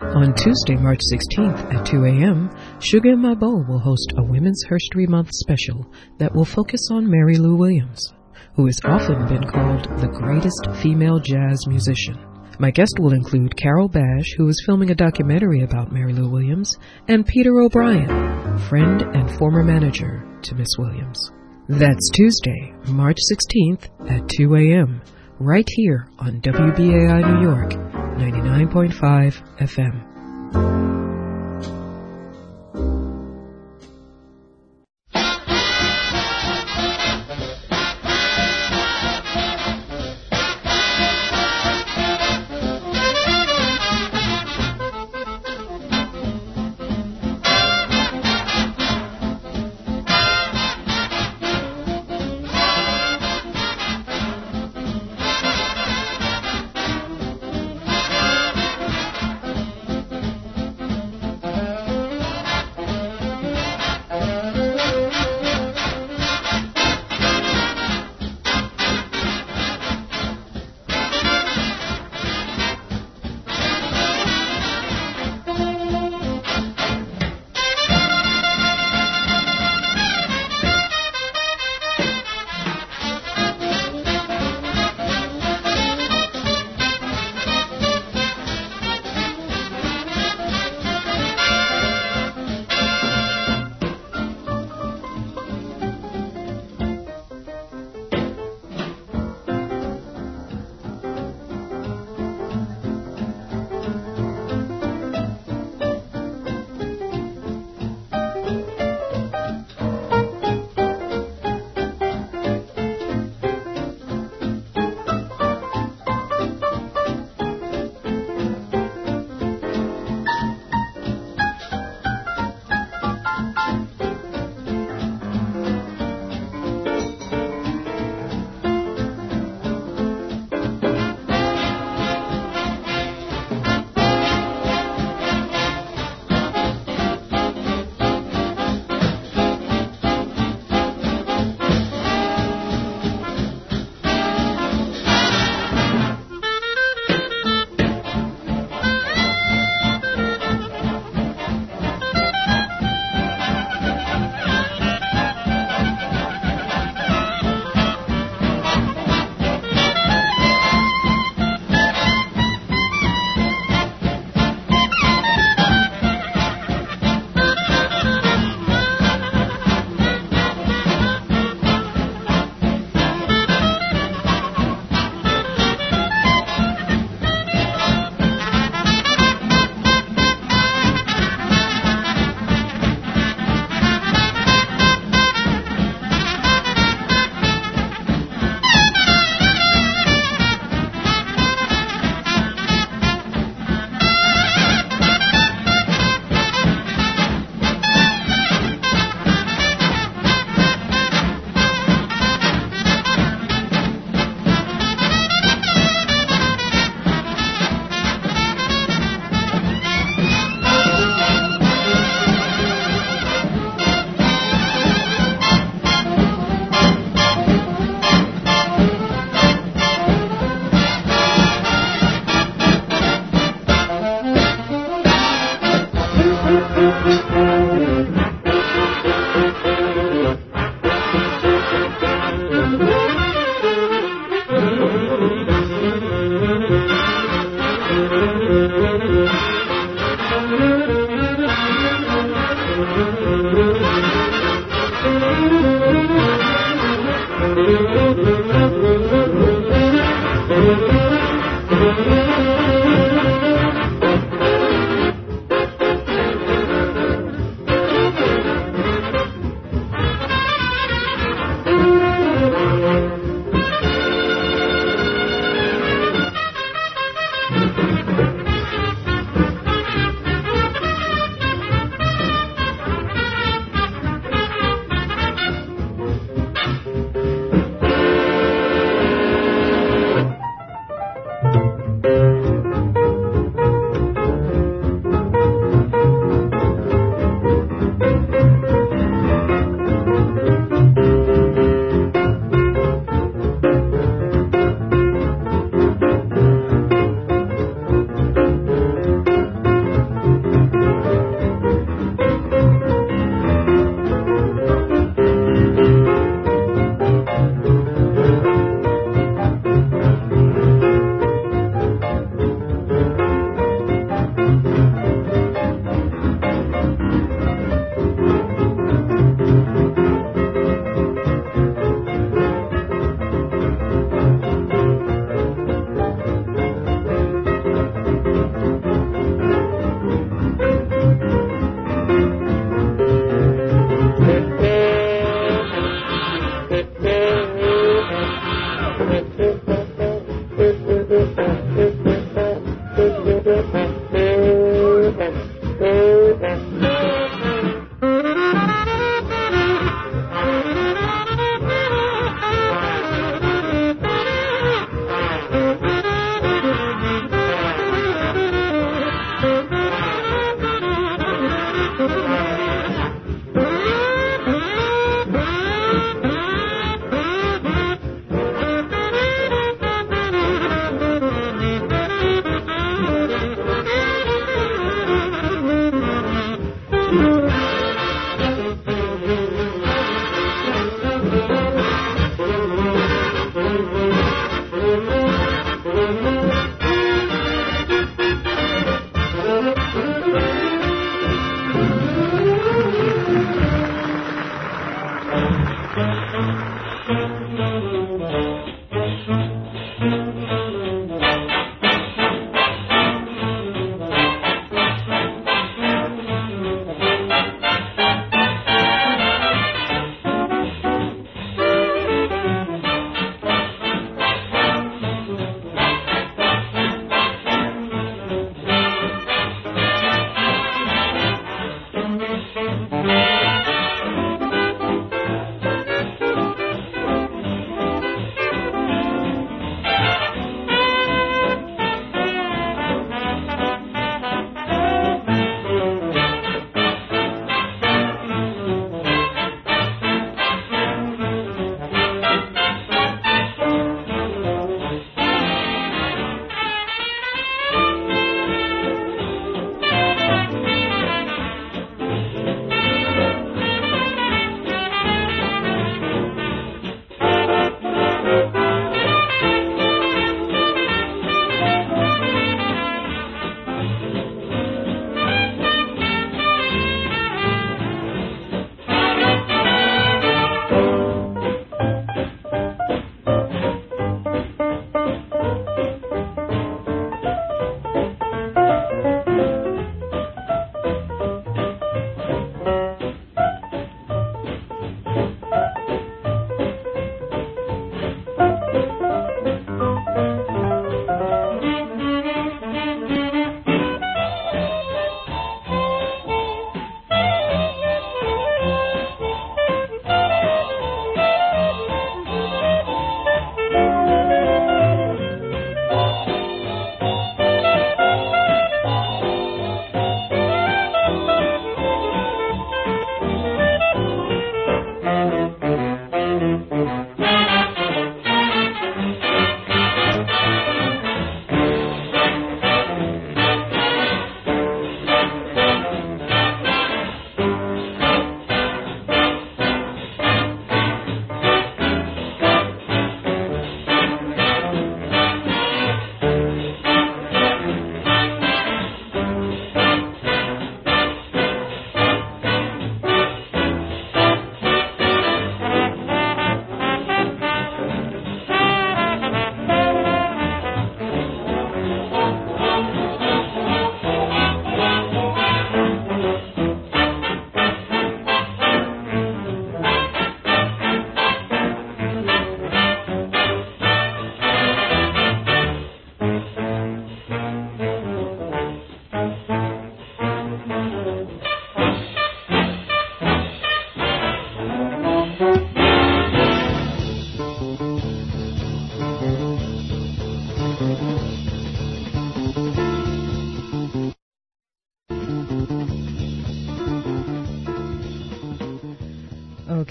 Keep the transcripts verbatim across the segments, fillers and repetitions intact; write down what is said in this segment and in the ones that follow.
On Tuesday, March sixteenth at two a.m., Sugar in My Bowl will host a Women's History Month special that will focus on Mary Lou Williams, who has often been called the greatest female jazz musician. My guest will include Carol Bash, who is filming a documentary about Mary Lou Williams, and Peter O'Brien, friend and former manager to Miss Williams. That's Tuesday, March sixteenth at two a.m., right here on W B A I New York, ninety-nine point five F M.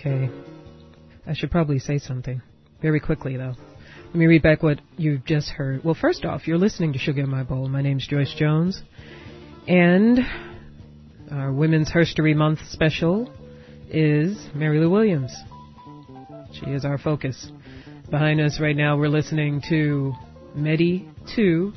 Okay. I should probably say something. Very quickly, though. Let me read back what you've just heard. Well, first off, you're listening to Sugar in My Bowl. My name's Joyce Jones. And our Women's Herstory Month special is Mary Lou Williams. She is our focus. Behind us right now, we're listening to Medi two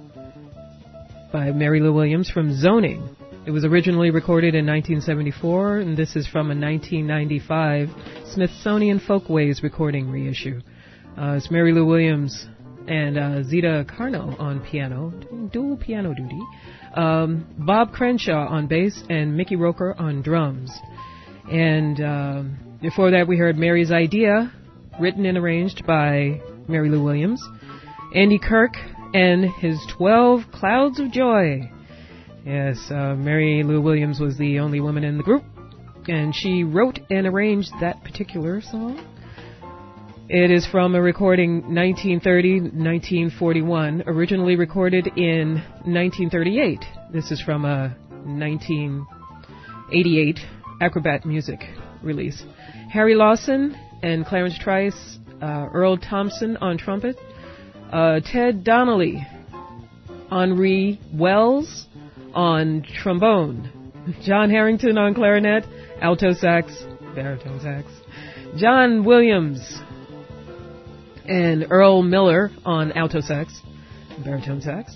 by Mary Lou Williams from Zoning. It was originally recorded in nineteen seventy-four, and this is from a nineteen ninety-five Smithsonian Folkways recording reissue. Uh, it's Mary Lou Williams and uh, Zita Carno on piano, dual piano duty. Um, Bob Crenshaw on bass and Mickey Roker on drums. And um, before that, we heard Mary's Idea, written and arranged by Mary Lou Williams. Andy Kirk and his twelve Clouds of Joy. Yes, uh, Mary Lou Williams was the only woman in the group, and she wrote and arranged that particular song. It is from a recording nineteen thirty to nineteen forty-one, originally recorded in nineteen thirty-eight. This is from a nineteen eighty-eight Acrobat Music release. Harry Lawson and Clarence Trice, uh, Earl Thompson on trumpet, uh, Ted Donnelly, Henri Wells on trombone, John Harrington on clarinet, alto sax, baritone sax, John Williams and Earl Miller on alto sax, baritone sax,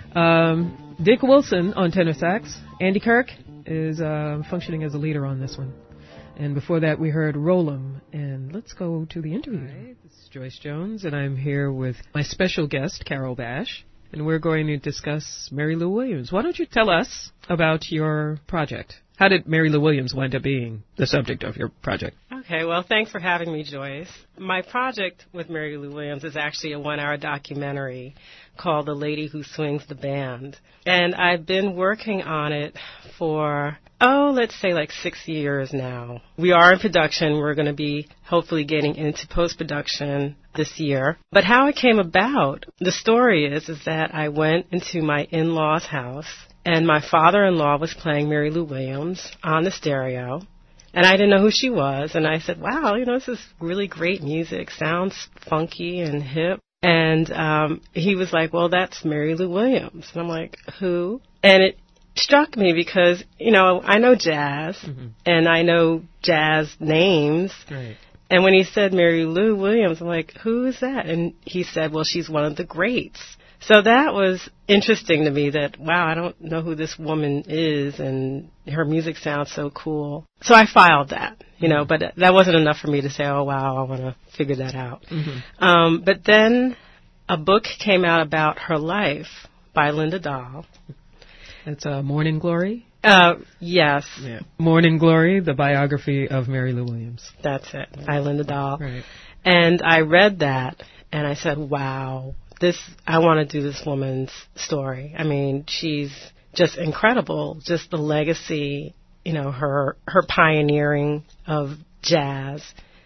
um, Dick Wilson on tenor sax. Andy Kirk is uh, functioning as a leader on this one. And before that, we heard Rollum. And let's go to the interview. Hi, this is Joyce Jones, and I'm here with my special guest, Carol Bash, and we're going to discuss Mary Lou Williams. Why don't you tell us about your project? How did Mary Lou Williams wind up being the subject of your project? Okay, well, thanks for having me, Joyce. My project with Mary Lou Williams is actually a one-hour documentary called The Lady Who Swings the Band. And I've been working on it for, oh, let's say like six years now. We are in production. We're going to be hopefully getting into post-production this year. But how it came about, the story is, is that I went into my in-law's house, and my father-in-law was playing Mary Lou Williams on the stereo, and I didn't know who she was. And I said, wow, you know, this is really great music, sounds funky and hip. And um, he was like, well, that's Mary Lou Williams. And I'm like, who? And it struck me because, you know, I know jazz, mm-hmm. and I know jazz names. Right. And when he said Mary Lou Williams, I'm like, who is that? And he said, well, she's one of the greats. So that was interesting to me that, wow, I don't know who this woman is, and her music sounds so cool. So I filed that, you know, but that wasn't enough for me to say, oh, wow, I want to figure that out. Mm-hmm. Um, but then a book came out about her life by Linda Dahl. That's uh, Morning Glory? Uh, yes. Yeah. Morning Glory, the biography of Mary Lou Williams. That's it, by Linda Dahl. Right. And I read that, and I said, wow. This, I want to do this woman's story. I mean, she's just incredible. Just the legacy, you know, her her pioneering of jazz,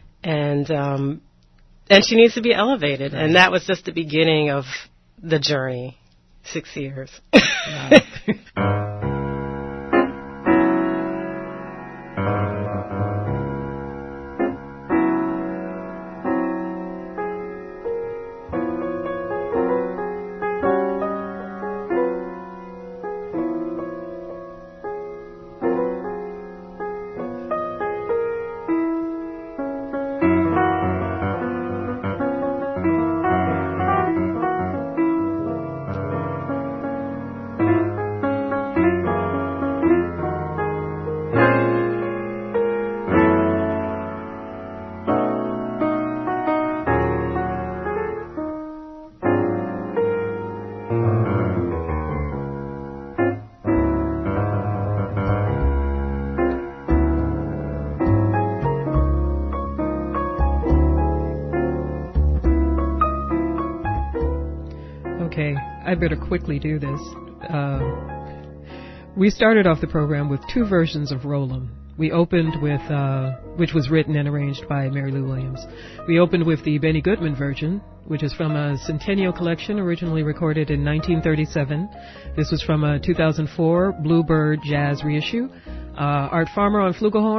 and um, and she needs to be elevated. Right. And that was just the beginning of the journey. Six years. Wow. Okay, I better quickly do this. Uh, we started off the program with two versions of Rollum. We opened with, uh, which was written and arranged by Mary Lou Williams. We opened with the Benny Goodman version, which is from a Centennial collection originally recorded in nineteen thirty-seven. This was from a two thousand four Bluebird Jazz reissue. Uh, Art Farmer on flugelhorn,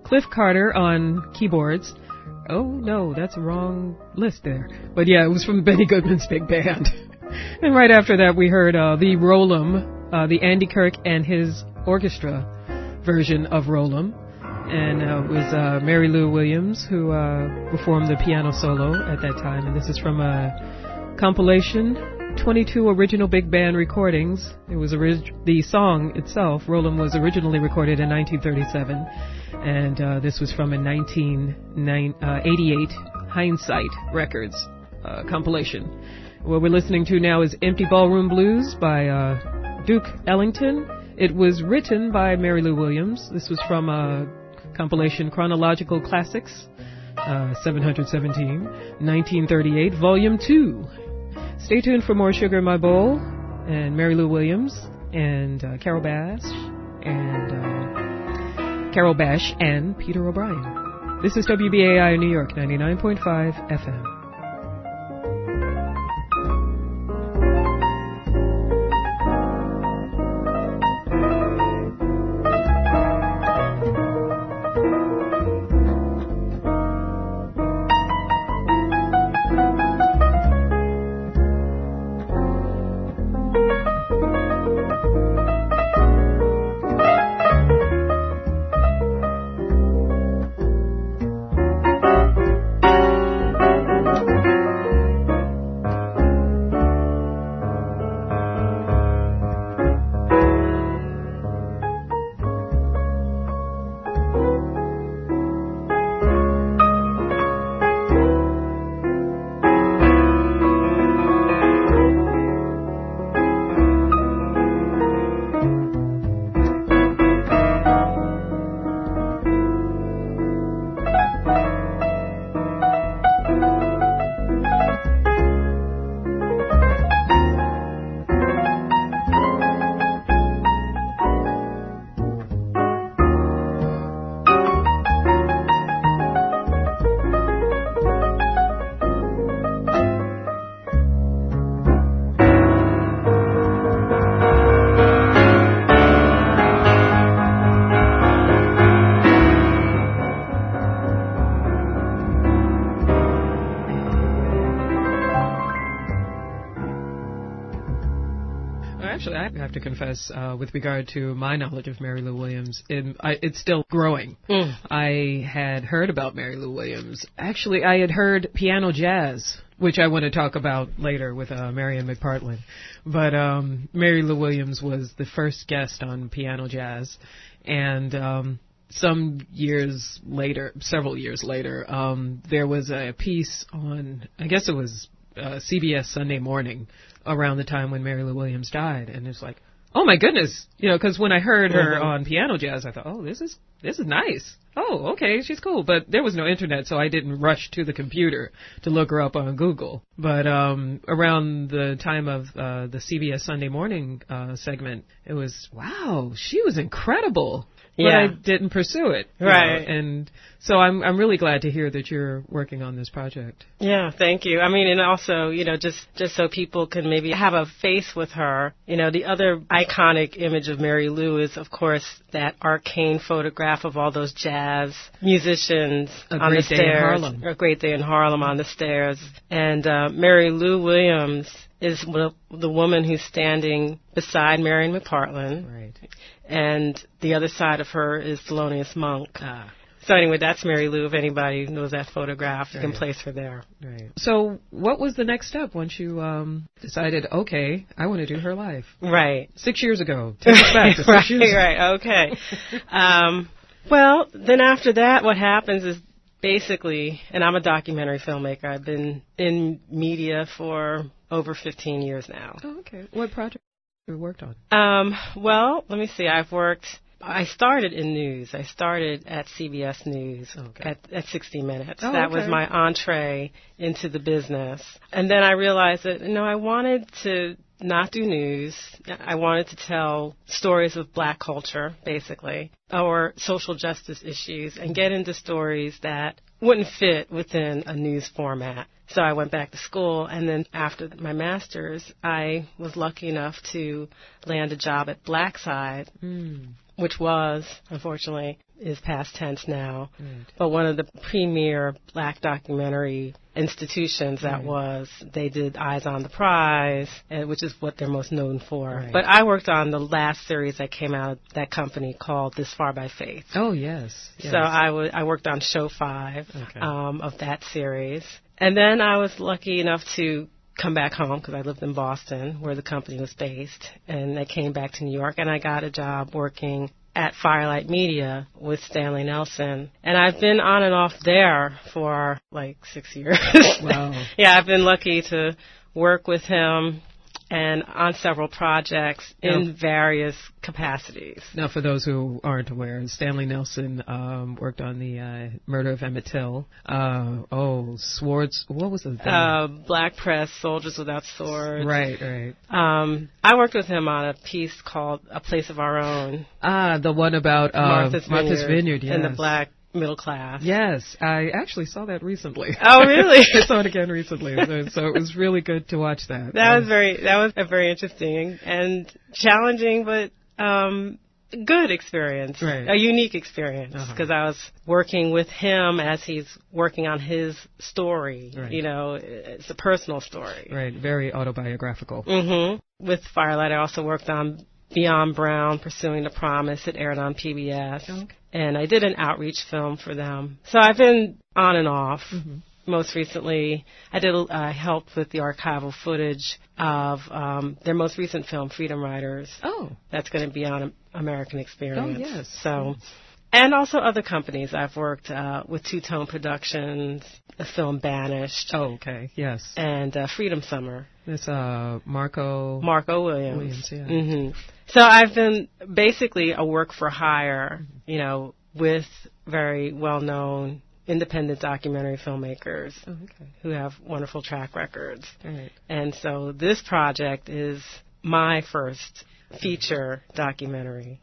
Cliff Carter on keyboards. Oh, no, that's the wrong list there. But yeah, it was from Benny Goodman's big band. And right after that, we heard uh, the Rollum, uh, the Andy Kirk and his orchestra version of Rollum. And uh, it was uh, Mary Lou Williams who uh, performed the piano solo at that time. And this is from a compilation, twenty-two original big band recordings. It was orig- the song itself, Rollum, was originally recorded in nineteen thirty-seven. And uh, this was from a nineteen eighty-eight Hindsight Records uh, compilation. What we're listening to now is Empty Ballroom Blues by uh, Duke Ellington. It was written by Mary Lou Williams. This was from a compilation Chronological Classics, uh, seven seventeen, nineteen thirty-eight, Volume two. Stay tuned for more Sugar in My Bowl and Mary Lou Williams and uh, Carol Bash and uh, Carol Bash and Peter O'Brien. This is W B A I in New York, ninety-nine point five F M. Actually, I have to confess, uh, with regard to my knowledge of Mary Lou Williams, it, I, it's still growing. Mm. I had heard about Mary Lou Williams. Actually, I had heard piano jazz, which I want to talk about later with uh, Marianne McPartland. But um, Mary Lou Williams was the first guest on Piano Jazz. And um, some years later, several years later, um, there was a piece on, I guess it was uh, C B S Sunday Morning, around the time when Mary Lou Williams died, and it's like, oh my goodness, you know, because when I heard her mm-hmm. on Piano Jazz, I thought, oh, this is this is nice. Oh, okay, she's cool. But there was no internet, so I didn't rush to the computer to look her up on Google. But um, around the time of uh, the C B S Sunday Morning uh, segment, it was, wow, she was incredible. But yeah. I didn't pursue it. Right. Know, and so I'm I'm really glad to hear that you're working on this project. Yeah, thank you. I mean, and also, you know, just, just so people can maybe have a face with her, you know, the other iconic image of Mary Lou is, of course, that arcane photograph of all those jazz musicians a on the stairs. In Harlem. A Great Day in Harlem on the stairs. And uh, Mary Lou Williams is the woman who's standing beside Marianne McPartland. Right. And the other side of her is Thelonious Monk. Ah. So anyway, that's Mary Lou. If anybody knows that photograph, you right. can place her there. Right. So what was the next step once you um, decided, okay, I want to do her live? Right. Six years ago. Take us back to six right, years ago. Right, okay. um, well, then after that, what happens is basically, and I'm a documentary filmmaker. I've been in media for over fifteen years now. Oh, okay. What project have you worked on? Um, well, let me see. I've worked... I started in news. I started at C B S News okay. at, at sixty minutes. Oh, that okay. was my entree into the business. And then I realized that, you know, I wanted to not do news. I wanted to tell stories of black culture, basically, or social justice issues, and get into stories that wouldn't fit within a news format. So I went back to school, and then after my master's, I was lucky enough to land a job at Blackside, mm. which was, unfortunately, is past tense now, right. but one of the premier black documentary institutions that right. was. They did Eyes on the Prize, uh, which is what they're most known for. Right. But I worked on the last series that came out of that company called This Far by Faith. Oh, yes. yes. So I, w- I worked on show five okay. um, of that series. And then I was lucky enough to come back home because I lived in Boston where the company was based. And I came back to New York and I got a job working at Firelight Media with Stanley Nelson. And I've been on and off there for like six years. Wow. Yeah, I've been lucky to work with him and on several projects in now, various capacities. Now, for those who aren't aware, Stanley Nelson um, worked on the uh, murder of Emmett Till. Uh, oh, Swords, what was the uh, Black Press, Soldiers Without Swords. Right, right. Um, I worked with him on a piece called A Place of Our Own. Ah, the one about uh, Martha's, Martha's Vineyard, Vineyard, yes. And the black middle class. Yes, I actually saw that recently. Oh, really? I saw it again recently, so, so it was really good to watch that. That um, was very, that was a very interesting and challenging, but um, good experience, right. a unique experience, because uh-huh. I was working with him as he's working on his story. Right. You know, it's a personal story. Right, very autobiographical. Mm-hmm. With Firelight, I also worked on Beyond Brown, Pursuing the Promise. It aired on P B S. Okay. And I did an outreach film for them. So I've been on and off. Mm-hmm. Most recently, I did. I uh, helped with the archival footage of um, their most recent film, Freedom Riders. Oh. That's going to be on American Experience. Oh, yes. So, and also other companies. I've worked uh, with Two Tone Productions, the film Banished. Oh, okay. Yes. And uh, Freedom Summer. It's uh, Marco... Marco Williams. Williams, yeah. Mm-hmm. So I've been basically a work for hire, mm-hmm. you know, with very well-known independent documentary filmmakers oh, okay. who have wonderful track records. Right. And so this project is my first feature documentary.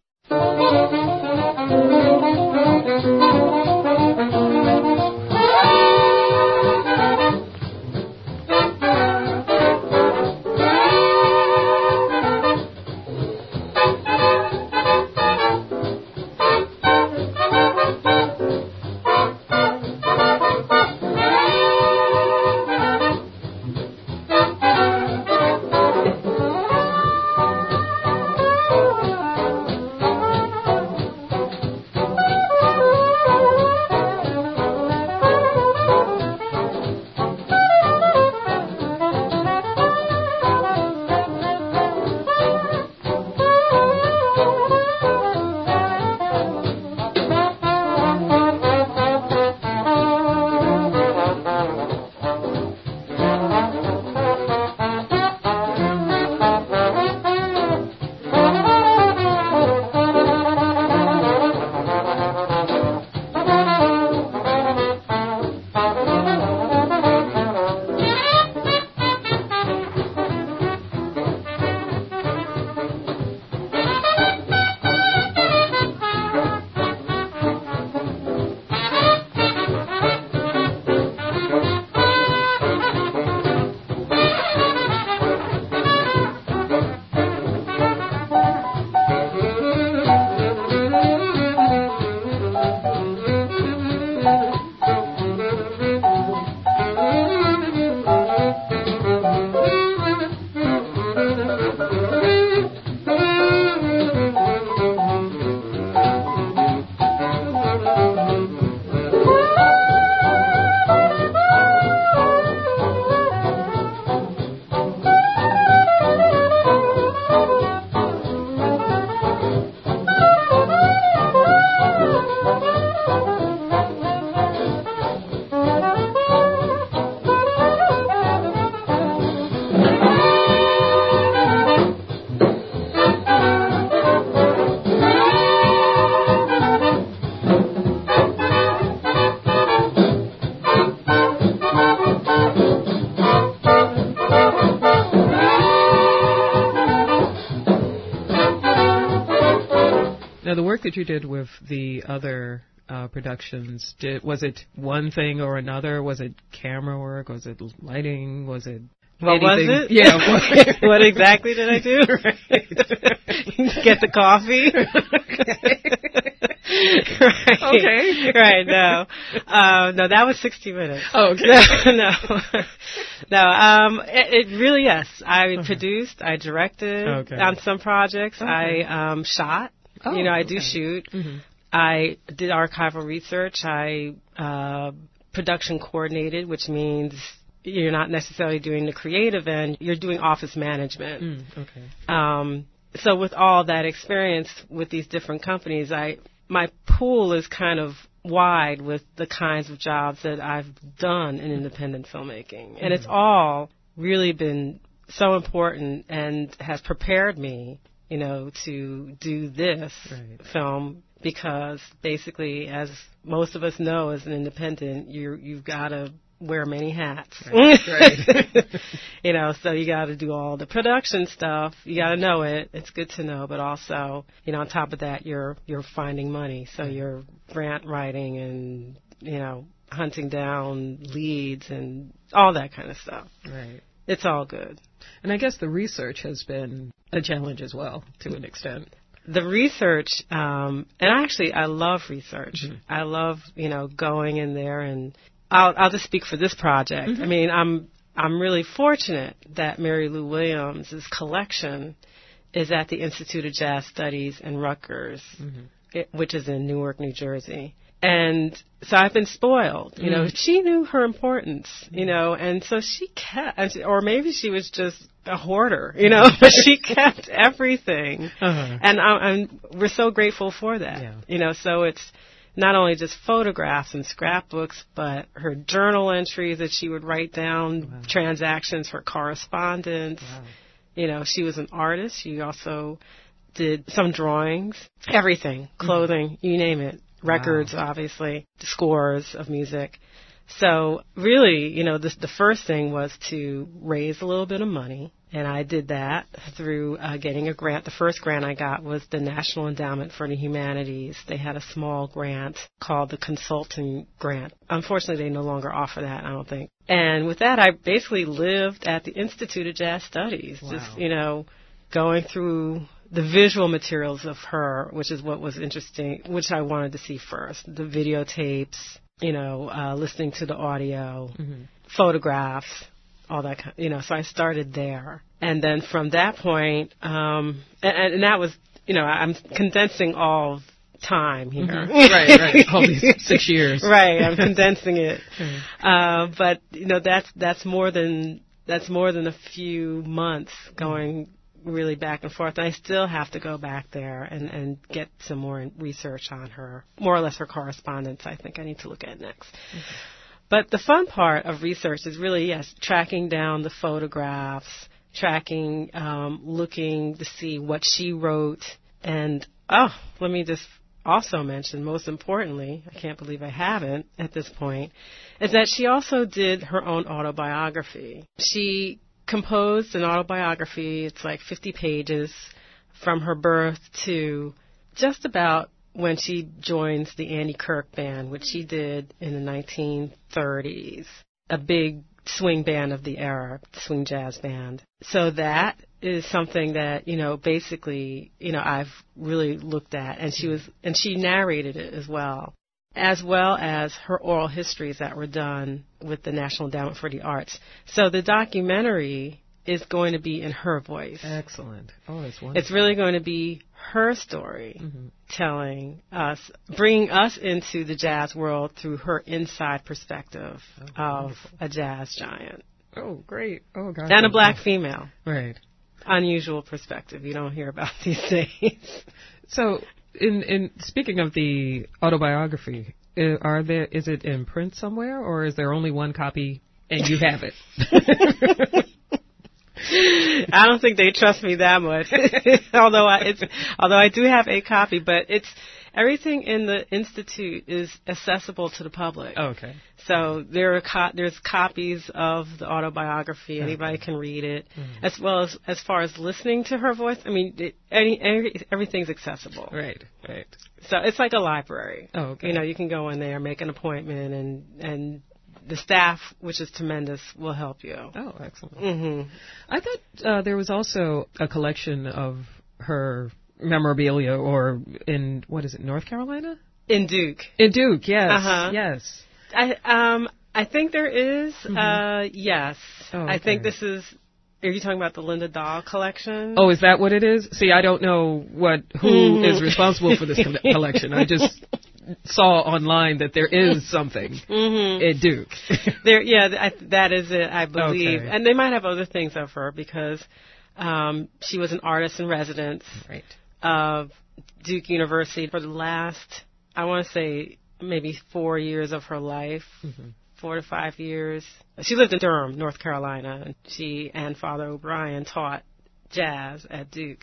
Now, the work that you did with the other uh, productions, did, was it one thing or another? Was it camera work? Was it lighting? Was it What anything? was it? Yeah. What, what exactly did I do? Right. Get the coffee? Right. Okay. Right, no. Uh, no, that was sixty minutes. Oh, okay. No, no. no um, it, it really, yes. I okay. produced, I directed okay. on some projects. Okay. I um, shot. Oh, you know, I do okay. shoot. Mm-hmm. I did archival research. I uh, production coordinated, which means you're not necessarily doing the creative end. You're doing office management. Mm, okay. Um, so with all that experience with these different companies, I my pool is kind of wide with the kinds of jobs that I've done in independent filmmaking. And mm-hmm. it's all really been so important and has prepared me, you know, to do this right. film because basically, as most of us know as an independent, you you've got to wear many hats. Right. Right. You know, so you got to do all the production stuff. You got to know it. It's good to know, but also, you know, on top of that, you're you're finding money. So you're grant writing and, you know, hunting down leads and all that kind of stuff. Right. It's all good. And I guess the research has been a challenge as well, to an extent. The research, um, and actually, I love research. Mm-hmm. I love, you know, going in there and I'll, I'll just speak for this project. Mm-hmm. I mean, I'm I'm really fortunate that Mary Lou Williams' collection is at the Institute of Jazz Studies in Rutgers, mm-hmm. it, which is in Newark, New Jersey. And so I've been spoiled. You mm-hmm. know, she knew her importance, you know, and so she kept, or maybe she was just a hoarder, you know, but she kept everything. Uh-huh. And I'm, I'm, we're so grateful for that, yeah. you know, so it's not only just photographs and scrapbooks, but her journal entries that she would write down, wow. transactions, her correspondence. Wow. You know, she was an artist. She also did some drawings, everything, clothing, mm-hmm. you name it, records, wow. obviously, scores of music. So really, you know, this, the first thing was to raise a little bit of money, and I did that through uh, getting a grant. The first grant I got was the National Endowment for the Humanities. They had a small grant called the Consulting Grant. Unfortunately, they no longer offer that, I don't think. And with that, I basically lived at the Institute of Jazz Studies, wow. just, you know, going through the visual materials of her, which is what was interesting, which I wanted to see first, the videotapes, you know, uh, listening to the audio, mm-hmm. photographs, all that kind, you know, so I started there. And then from that point, um, and, and that was, you know, I'm condensing all of time here. Mm-hmm. Right, right. All these six years. Right, I'm condensing it. Mm-hmm. Uh, but, you know, that's, that's more than, that's more than a few months going mm-hmm. really back and forth. And I still have to go back there and, and get some more research on her, more or less her correspondence. I think I need to look at next. Mm-hmm. But the fun part of research is really, yes, tracking down the photographs, tracking, um, looking to see what she wrote. And, oh, let me just also mention, most importantly, I can't believe I haven't at this point, is that she also did her own autobiography. She composed an autobiography. It's like fifty pages from her birth to just about when she joins the Annie Kirk Band, which she did in the nineteen thirties, a big swing band of the era, swing jazz band. So that is something that, you know, basically, you know, I've really looked at, and she was, and she narrated it as well, as well as her oral histories that were done with the National Endowment for the Arts. So the documentary is going to be in her voice. Excellent. Oh, that's wonderful. It's really going to be her story, mm-hmm. telling us, bringing us into the jazz world through her inside perspective oh, of wonderful. A jazz giant. Oh, great. Oh, God. And a black female. Right. Unusual perspective you don't hear about these days. So, in in speaking of the autobiography, uh, are there is it in print somewhere, or is there only one copy and you have it? I don't think they trust me that much. although I it's although I do have a copy, but it's everything in the Institute is accessible to the public. Oh, okay. So there are co- there's copies of the autobiography. Anybody okay. can read it, mm-hmm. as well as as far as listening to her voice. I mean, it, any, any, everything's accessible. Right, right. So it's like a library. Oh, okay. You know, you can go in there, make an appointment, and and the staff, which is tremendous, will help you. Oh, excellent. Mm-hmm. I thought uh, there was also a collection of her memorabilia, or in, what is it, North Carolina? In Duke. In Duke, yes. Uh-huh. Yes. I, um, I think there is, mm-hmm. uh, yes. Oh, okay. I think this is, are you talking about the Linda Dahl collection? Oh, is that what it is? See, I don't know what who mm-hmm. is responsible for this co- collection. I just saw online that there is something mm-hmm. at Duke. there, yeah, I, that is it, I believe. Okay. And they might have other things of her because um, she was an artist in residence right. of Duke University for the last, I want to say, maybe four years of her life, mm-hmm. four to five years. She lived in Durham, North Carolina. She and Father O'Brien taught jazz at Duke.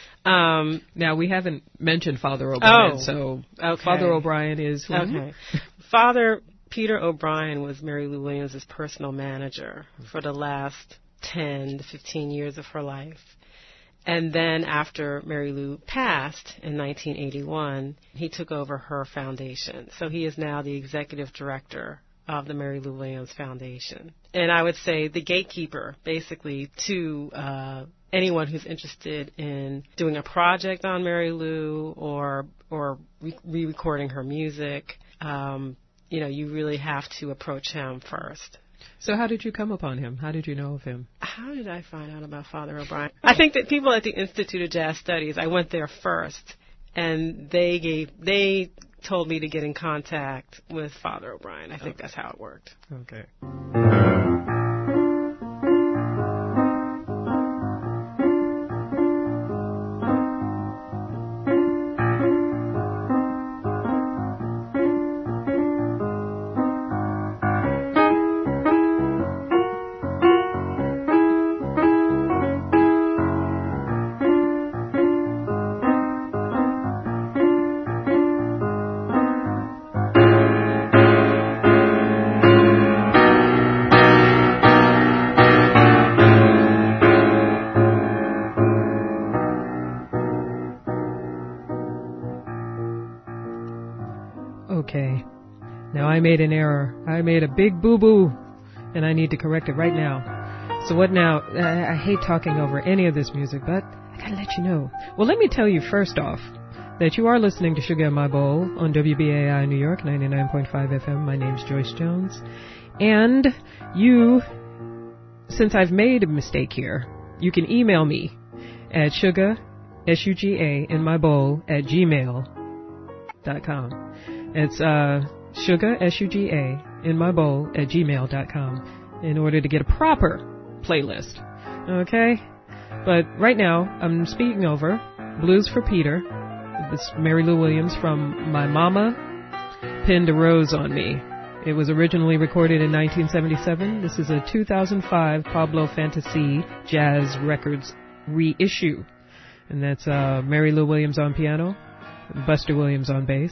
Um, now, we haven't mentioned Father O'Brien, oh, so okay. Father O'Brien is who? Okay. Father Peter O'Brien was Mary Lou Williams' personal manager for the last ten to fifteen years of her life. And then after Mary Lou passed in nineteen eighty-one, he took over her foundation. So he is now the executive director of the Mary Lou Williams Foundation. And I would say the gatekeeper, basically, to uh, anyone who's interested in doing a project on Mary Lou or or re-recording her music. Um, you know, you really have to approach him first. So how did you come upon him? How did you know of him? How did I find out about Father O'Brien? I think that people at the Institute of Jazz Studies, I went there first, and they gave they told me to get in contact with Father O'Brien. I think okay. that's how it worked. Okay. Okay. Now I made an error. I made a big boo-boo, and I need to correct it right now. So what now? I, I hate talking over any of this music, but I gotta let you know. Well, let me tell you first off that you are listening to Sugar in My Bowl on W B A I New York, ninety-nine point five F M. My name's Joyce Jones. And you, since I've made a mistake here, you can email me at sugar, S U G A, in my bowl, at gmail dot com. It's uh, sugar, S U G A, in my bowl, at gmail dot com in order to get a proper playlist. Okay? But right now, I'm speaking over Blues for Peter. This Mary Lou Williams from My Mama Pinned a Rose on Me. It was originally recorded in nineteen seventy-seven. This is a two thousand five Pablo Fantasy Jazz Records reissue. And that's uh, Mary Lou Williams on piano, Buster Williams on bass.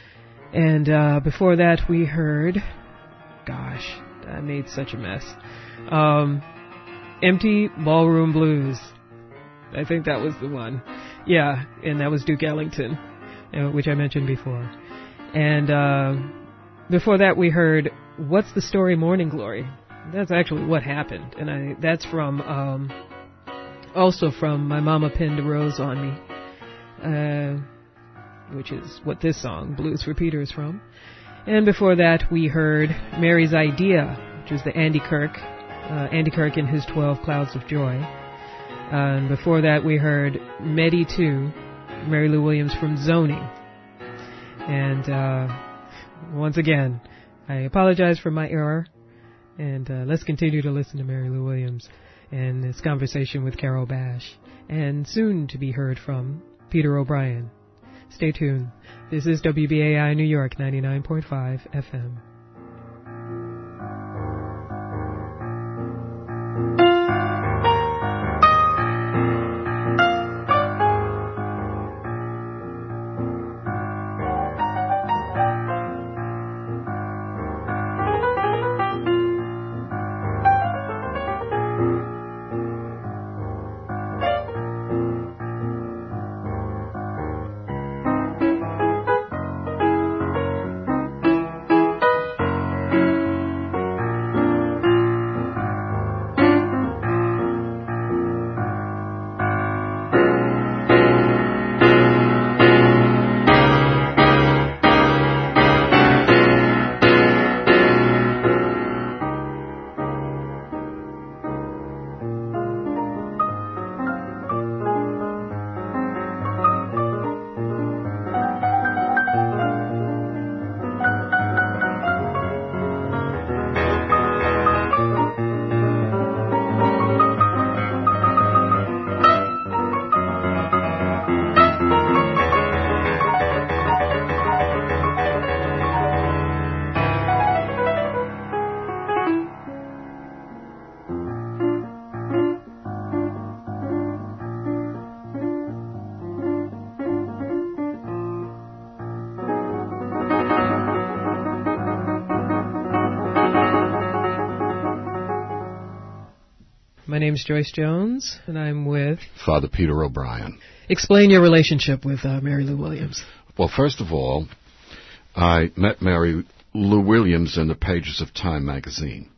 And uh, before that, we heard, gosh, I made such a mess, um, Empty Ballroom Blues. I think that was the one. Yeah, and that was Duke Ellington, uh, which I mentioned before. And uh, before that, we heard What's the Story, Morning Glory. That's actually what happened. And I that's from, um, also from My Mama Pinned a Rose on Me. Uh... which is what this song, Blues for Peter, is from. And before that, we heard Mary's Idea, which was the Andy Kirk, uh, Andy Kirk and his twelve Clouds of Joy. Uh, and before that, we heard Medi two, Mary Lou Williams from Zoning. And uh, once again, I apologize for my error. And uh, let's continue to listen to Mary Lou Williams and this conversation with Carol Bash. And soon to be heard from Peter O'Brien. Stay tuned. This is W B A I New York, ninety-nine point five F M. My name's Joyce Jones, and I'm with Father Peter O'Brien. Explain your relationship with uh, Mary Lou Williams. Well, first of all, I met Mary Lou Williams in the pages of Time magazine.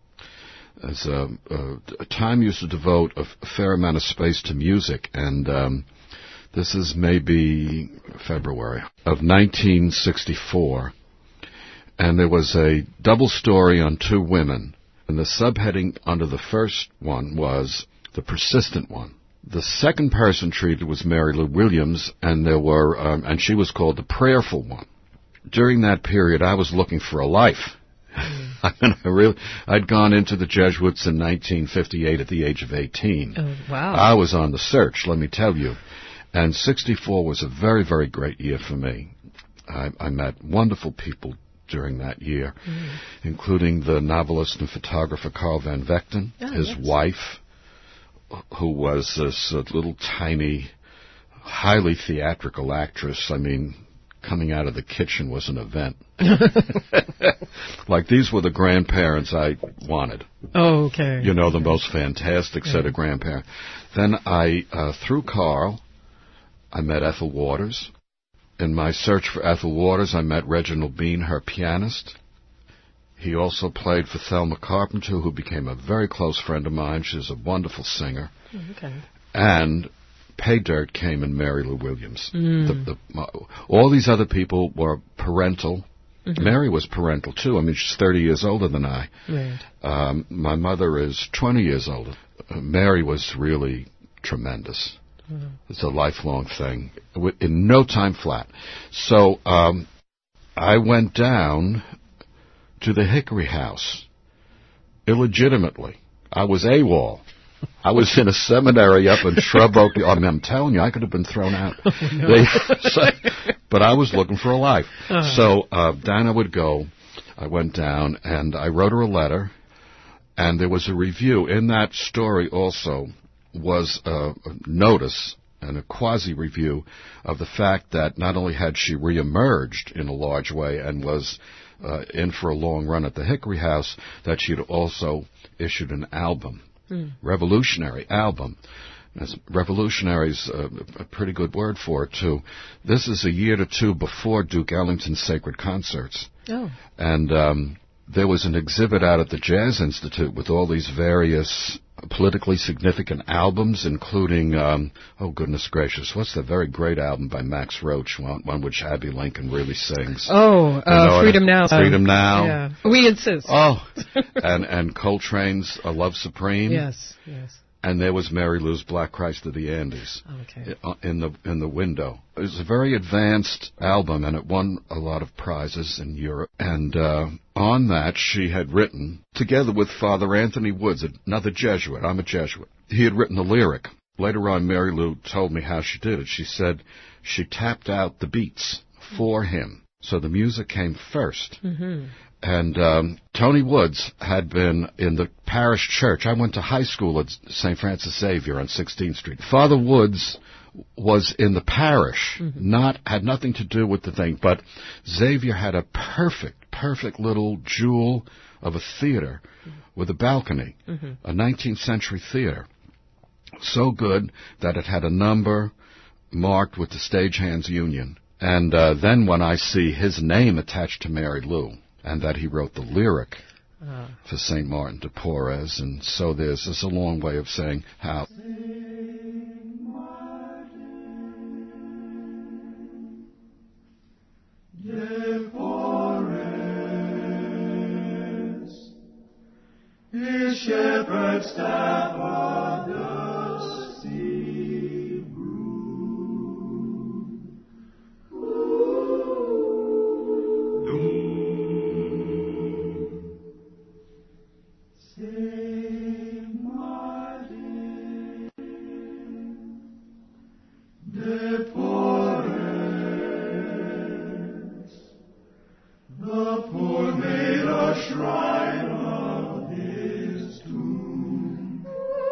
As a, a, Time used to devote a, a fair amount of space to music, and um, this is maybe February of nineteen sixty-four, and there was a double story on two women, and the subheading under the first one was The Persistent One. The second person treated was Mary Lou Williams, and there were, um, and she was called the Prayerful One. During that period, I was looking for a life. I mean, I really, I'd gone into the Jesuits in nineteen fifty-eight at the age of eighteen. Oh, wow. I was on the search, let me tell you. And sixty-four was a very, very great year for me. I, I met wonderful people during that year, mm. including the novelist and photographer Carl Van Vechten, oh, his yes. wife, who was this uh, little tiny, highly theatrical actress. I mean, coming out of the kitchen was an event. Like, these were the grandparents I wanted. Oh, okay. You know, the okay. most fantastic yeah. set of grandparents. Then I, uh, through Carl, I met Ethel Waters. In my search for Ethel Waters, I met Reginald Bean, her pianist. He also played for Thelma Carpenter, who became a very close friend of mine. She's a wonderful singer. Okay. And Pay Dirt came in Mary Lou Williams. Mm. The, the, uh, all these other people were parental. Mm-hmm. Mary was parental, too. I mean, she's thirty years older than I. Right. Um, my mother is twenty years older. Uh, Mary was really tremendous. Mm-hmm. It's a lifelong thing. In no time flat. So um, I went down to the Hickory House illegitimately. I was AWOL. I was in a seminary up in Shrub Oak. I mean, I'm telling you, I could have been thrown out. Oh, no. they, so, but I was looking for a life. Uh-huh. So uh, down I would go. I went down, and I wrote her a letter, and there was a review. In that story also was a, a notice and a quasi-review of the fact that not only had she reemerged in a large way and was uh, in for a long run at the Hickory House, that she had also issued an album. Mm. Revolutionary album. As revolutionary's a, a pretty good word for it, too. This is a year or two before Duke Ellington's Sacred Concerts. Oh. And um, there was an exhibit out at the Jazz Institute with all these various politically significant albums, including, um, oh, goodness gracious, what's the very great album by Max Roach, one, one which Abby Lincoln really sings? Oh, uh, Freedom Now. Freedom Now. Yeah. We Insist. Oh, and, and Coltrane's uh, Love Supreme. Yes, yes. And there was Mary Lou's Black Christ of the Andes. Okay. In the in the window. It was a very advanced album, and it won a lot of prizes in Europe. And uh, on that, she had written, together with Father Anthony Woods, another Jesuit. I'm a Jesuit. He had written the lyric. Later on, Mary Lou told me how she did it. She said she tapped out the beats for him. So the music came first. Mm-hmm. And um, Tony Woods had been in the parish church. I went to high school at Saint Francis Xavier on sixteenth Street. Father Woods was in the parish, mm-hmm. not had nothing to do with the thing, but Xavier had a perfect, perfect little jewel of a theater mm-hmm. with a balcony, mm-hmm. a nineteenth century theater. So good that it had a number marked with the Stagehands Union. And uh, then when I see his name attached to Mary Lou, and that he wrote the lyric uh. for Saint Martin de Porres, and so there's this a long way of saying how. Saint Martin de Porres, his shepherd staff of the sea brood. Saint Martin de Porres, the poor made a shrine of his tomb.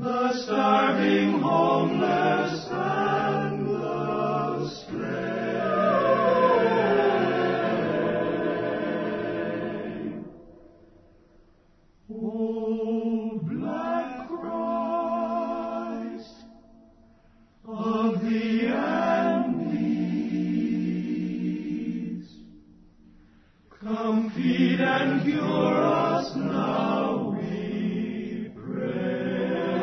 the starving, homeless, and the stray. O black Christ of the Andes, come feed and cure us now, we pray.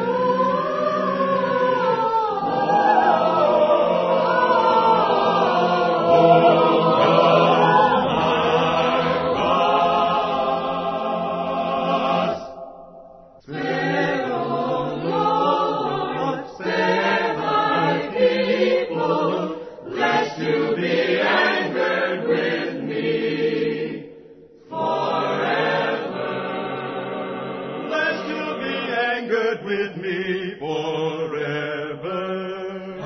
With me forever.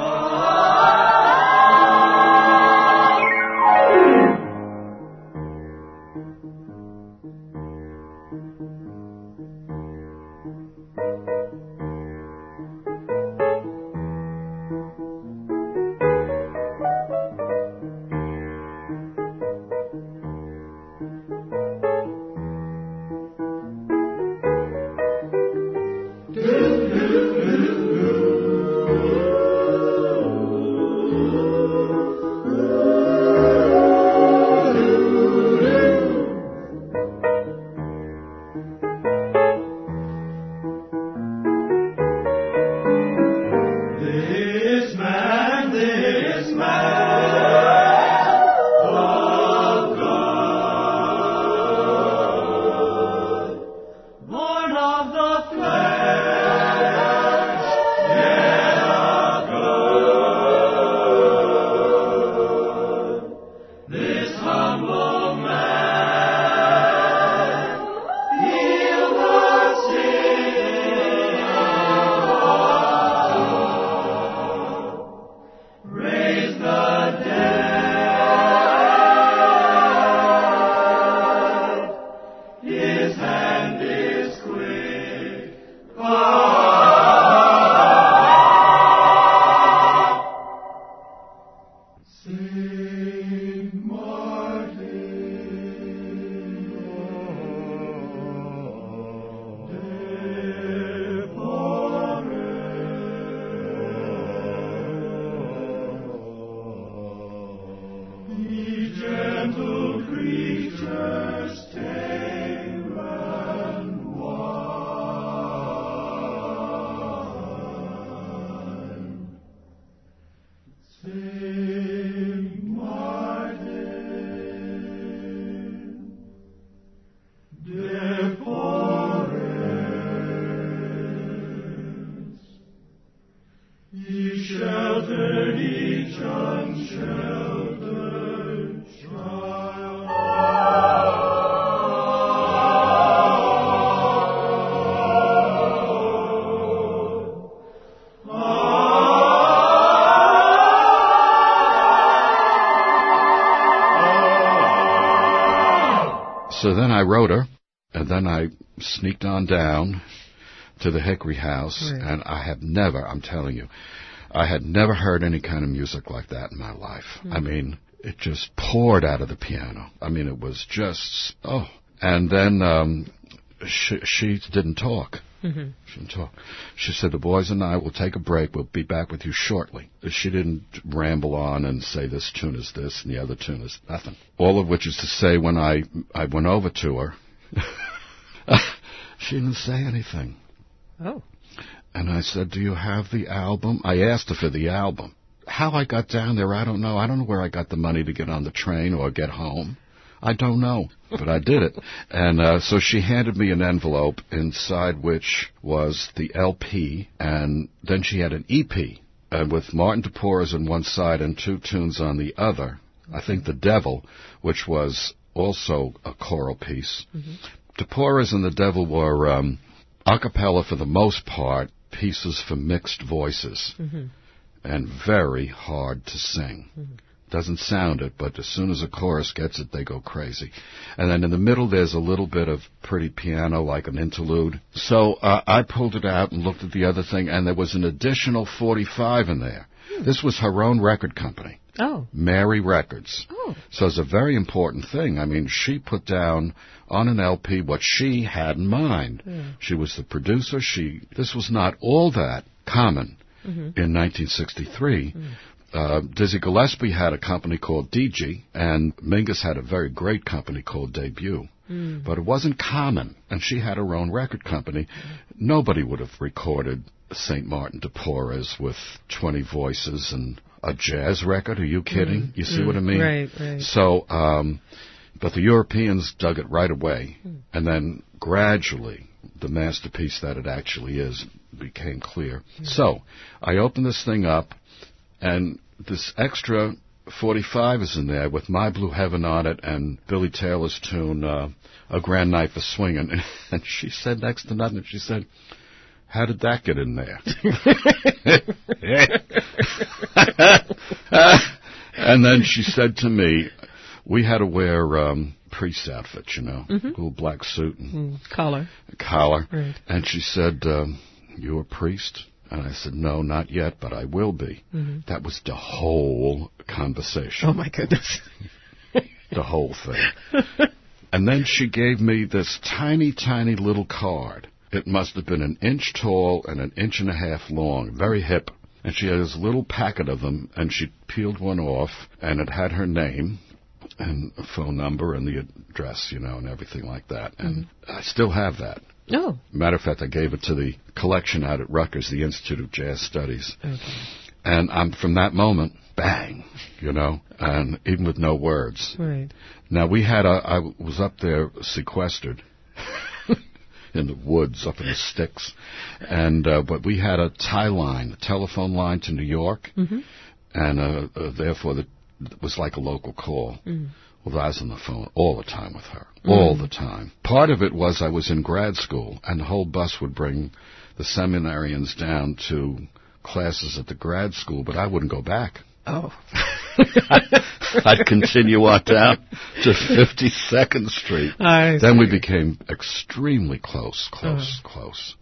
This man, this man of God, born of the flesh, yet of God. This humble man, healed the sick, raise the dead. His hand is quick. Ah! Saint Martin, de Ye gentle creatures, tame and wise. Saint Martin, de Porres, ye sheltered each unsheltered child. So then I wrote her, and then I sneaked on down to the Hickory House, Right. and I had never, I'm telling you, I had never heard any kind of music like that in my life. Mm. I mean, it just poured out of the piano. I mean, it was just, oh. And then um, she, she didn't talk. Mm-hmm. She didn't talk. She said, the boys and I will take a break. We'll be back with you shortly. She didn't ramble on and say this tune is this and the other tune is nothing. All of which is to say, when I, I went over to her, she didn't say anything. Oh. And I said, do you have the album? I asked her for the album. How I got down there, I don't know. I don't know where I got the money to get on the train or get home. I don't know, but I did it. And uh, so she handed me an envelope inside which was the L P, and then she had an E P uh, with Martin de Porres on one side and two tunes on the other. I think The Devil, which was also a choral piece. Mm-hmm. De Porres and The Devil were um, a cappella for the most part, pieces for mixed voices, mm-hmm. and very hard to sing. Mm-hmm. doesn't sound it, but as soon as a chorus gets it, they go crazy. And then in the middle, there's a little bit of pretty piano, like an interlude. So uh, I pulled it out and looked at the other thing, and there was an additional forty-five in there. Hmm. This was her own record company. Oh. Mary Records. Oh. So it's a very important thing. I mean, she put down on an L P what she had in mind. Yeah. She was the producer. She This was not all that common mm-hmm. in nineteen sixty-three. Mm. Uh, Dizzy Gillespie had a company called D G, and Mingus had a very great company called Debut. Mm. But it wasn't common, and she had her own record company. Mm. Nobody would have recorded Saint Martin de Porres with twenty voices and a jazz record. Are you kidding? Mm. You see mm. what I mean? Right, right. So, um, but the Europeans dug it right away, mm. and then gradually the masterpiece that it actually is became clear. Mm. So I opened this thing up, and this extra forty-five is in there with My Blue Heaven on it and Billy Taylor's tune, uh, A Grand Night for Swingin'. And, and she said next to nothing, she said, how did that get in there? And then she said to me, we had to wear um, priest outfits, you know, mm-hmm. a little black suit and mm, collar. collar. Right. And she said, um, you a priest? And I said, no, not yet, but I will be. Mm-hmm. That was the whole conversation. Oh, my goodness. The whole thing. And then she gave me this tiny, tiny little card. It must have been an inch tall and an inch and a half long, very hip. And she had this little packet of them, and she peeled one off, and it had her name and a phone number and the address, you know, and everything like that. And mm-hmm. I still have that. Oh. Matter of fact, I gave it to the collection out at Rutgers, the Institute of Jazz Studies. Okay. And I'm from that moment, bang, you know, and even with no words. Right. Now, we had a, I was up there sequestered in the woods, up in the sticks, and uh, but we had a tie line, a telephone line to New York, mm-hmm. and uh, uh, therefore the, it was like a local call. Mm. Well, I was on the phone all the time with her, mm. all the time. Part of it was I was in grad school, and the whole bus would bring the seminarians down to classes at the grad school, but I wouldn't go back. Oh. I'd continue on down to fifty-second Street. I then see. we became extremely close, close, uh-huh. close.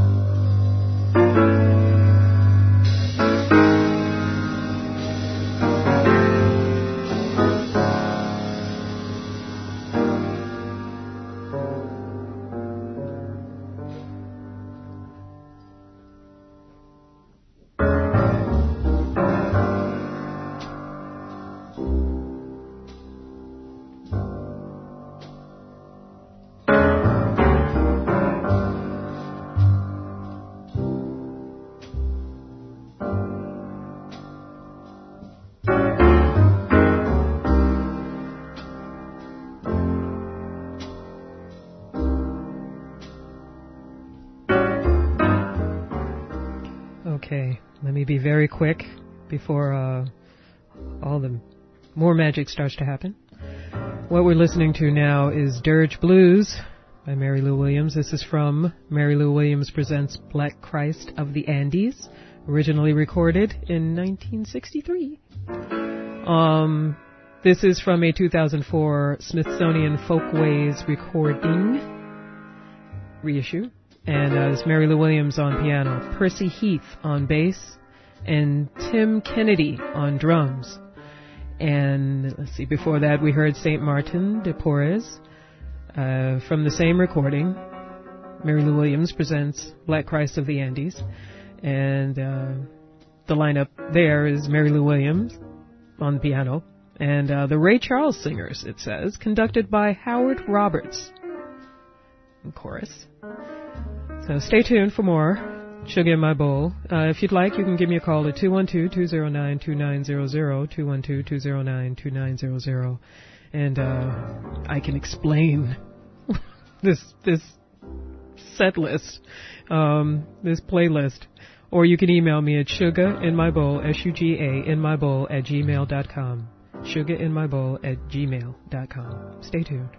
Okay, let me be very quick before uh, all the more magic starts to happen. What we're listening to now is Dirge Blues by Mary Lou Williams. This is from Mary Lou Williams Presents Black Christ of the Andes, originally recorded in nineteen sixty-three. Um, this is from a two thousand four Smithsonian Folkways recording reissue. And uh, it's Mary Lou Williams on piano, Percy Heath on bass, and Tim Kennedy on drums. And let's see, before that we heard Saint Martin de Porres uh, from the same recording. Mary Lou Williams Presents Black Christ of the Andes. And uh, the lineup there is Mary Lou Williams on the piano. And uh, the Ray Charles Singers, it says, conducted by Howard Roberts in chorus. So stay tuned for more Sugar in My Bowl. Uh, if you'd like, you can give me a call at two one two, two zero nine, two nine zero zero, two one two, two zero nine, two nine zero zero, and uh, I can explain this this set list, um, this playlist. Or you can email me at sugainmybowl, S U G A, in my bowl, at gmail dot com. sugainmybowl at gmail dot com. Stay tuned.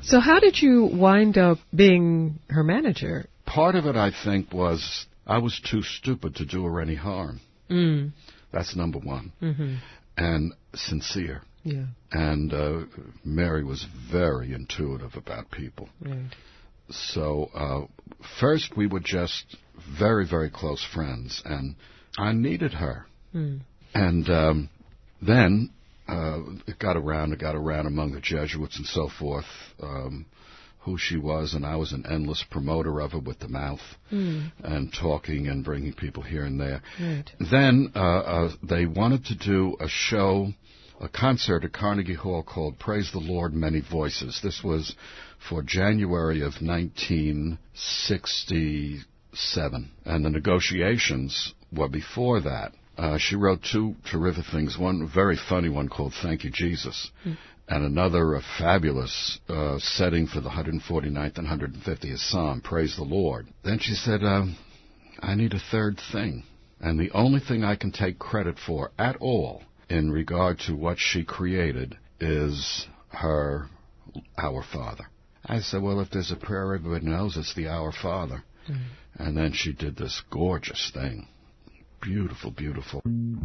So how did you wind up being her manager? Part of it, I think, was I was too stupid to do her any harm. Mm. That's number one. Mm-hmm. And sincere. Yeah. And uh, Mary was very intuitive about people. Right. So uh, first we were just very, very close friends, and I needed her. Mm. And um, then uh, it got around, it got around among the Jesuits and so forth, um, who she was, and I was an endless promoter of her with the mouth mm. and talking and bringing people here and there. Right. Then uh, uh, they wanted to do a show, a concert at Carnegie Hall called Praise the Lord, Many Voices. This was for January of nineteen sixty-seven, and the negotiations were before that. Uh, she wrote two terrific things, one very funny one called Thank You, Jesus, mm. and another a fabulous uh, setting for the one hundred forty-ninth and one hundred fiftieth Psalm, Praise the Lord. Then she said, uh, I need a third thing, and the only thing I can take credit for at all in regard to what she created is her Our Father. I said, well, if there's a prayer everybody knows, it's the Our Father. Mm. And then she did this gorgeous thing. Beautiful, beautiful.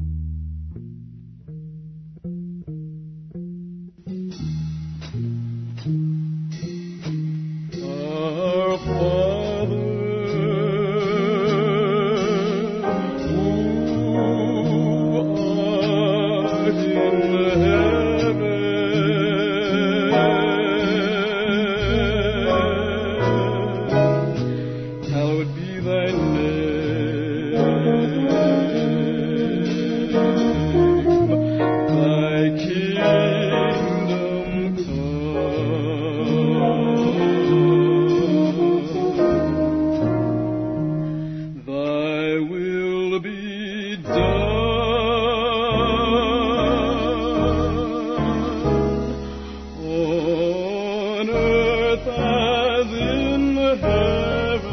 Our Father, who art in heaven, hallowed be thy name. Thy kingdom come, thy will be done on earth as in heaven.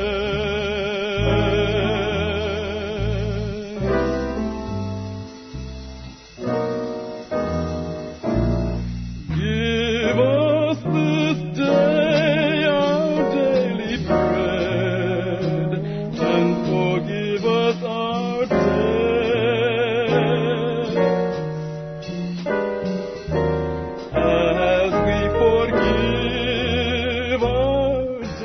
Give us this day our daily bread, and forgive us our debts, as we forgive our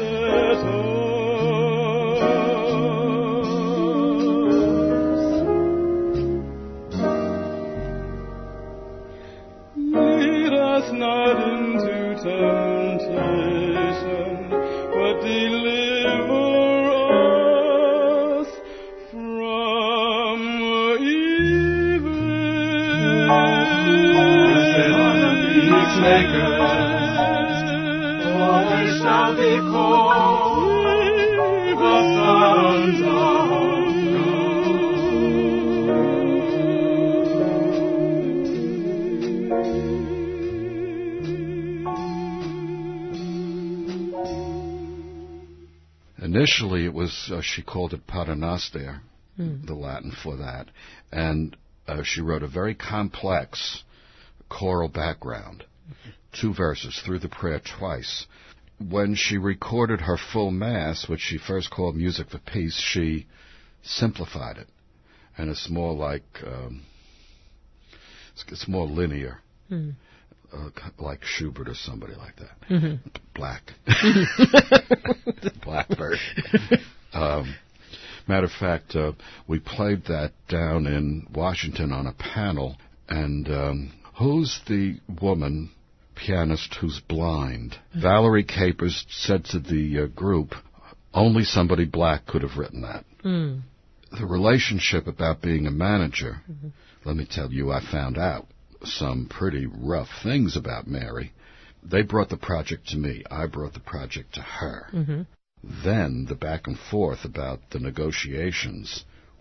debtors. Lead us not into temptation, but deliver us from evil. For we shall be called the sons of Initially, it was, uh, she called it Paternoster, mm. the Latin for that, and uh, she wrote a very complex choral background, mm-hmm. two verses through the prayer twice. When she recorded her full Mass, which she first called Music for Peace, she simplified it, and it's more like, um, it's, it's more linear. Mm. Uh, like Schubert or somebody like that. Mm-hmm. Black. Blackbird. um, matter of fact, uh, we played that down in Washington on a panel, and um, who's the woman pianist who's blind? Mm-hmm. Valerie Capers said to the uh, group, only somebody black could have written that. Mm. The relationship about being a manager, mm-hmm. let me tell you, I found out some pretty rough things about Mary. They brought the project to me. I brought the project to her. Mm-hmm. Then the back and forth about the negotiations.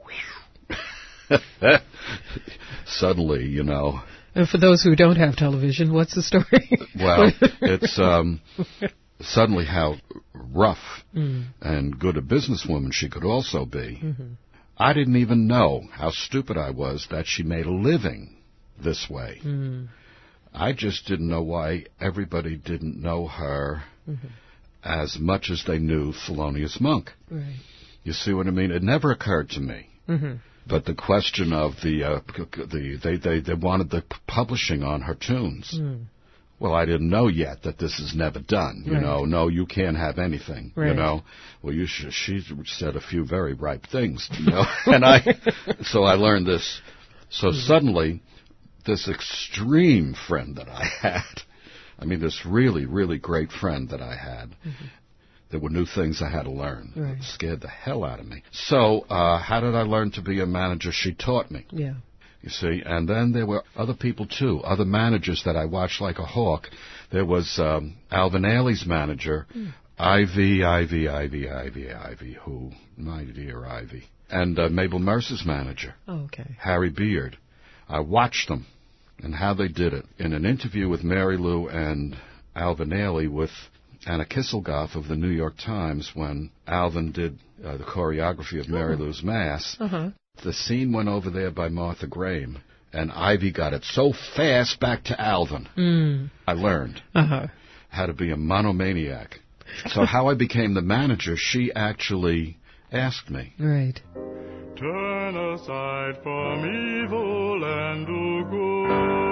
Suddenly, you know. And for those who don't have television, what's the story? Well, it's um, suddenly how rough mm. and good a businesswoman she could also be. Mm-hmm. I didn't even know how stupid I was that she made a living this way. Mm. I just didn't know why everybody didn't know her Mm-hmm. as much as they knew Thelonious Monk. Right. You see what I mean? It never occurred to me. Mm-hmm. But the question of the, uh, the they, they, they wanted the publishing on her tunes. Mm. Well, I didn't know yet that this is never done. You Right. know, no, you can't have anything. Right. You know, well, you should, she said a few very ripe things. You know, and I, so I learned this. So mm-hmm. suddenly, this extreme friend that I had, I mean, this really, really great friend that I had. Mm-hmm. There were new things I had to learn. Right. It scared the hell out of me. So, uh, how did I learn to be a manager? She taught me. Yeah. You see, and then there were other people, too, other managers that I watched like a hawk. There was um, Alvin Ailey's manager, mm. Ivy, Ivy, Ivy, Ivy, Ivy, who? My dear Ivy. And uh, Mabel Mercer's manager, oh, okay. Harry Beard. I watched them and how they did it. In an interview with Mary Lou and Alvin Ailey with Anna Kisselgoff of the New York Times, when Alvin did uh, the choreography of Mary oh. Lou's Mass, uh-huh. the scene went over there by Martha Graham, and Ivy got it so fast back to Alvin. Mm. I learned uh-huh. how to be a monomaniac. So how I became the manager, she actually asked me. Right. Turn aside from evil and do good.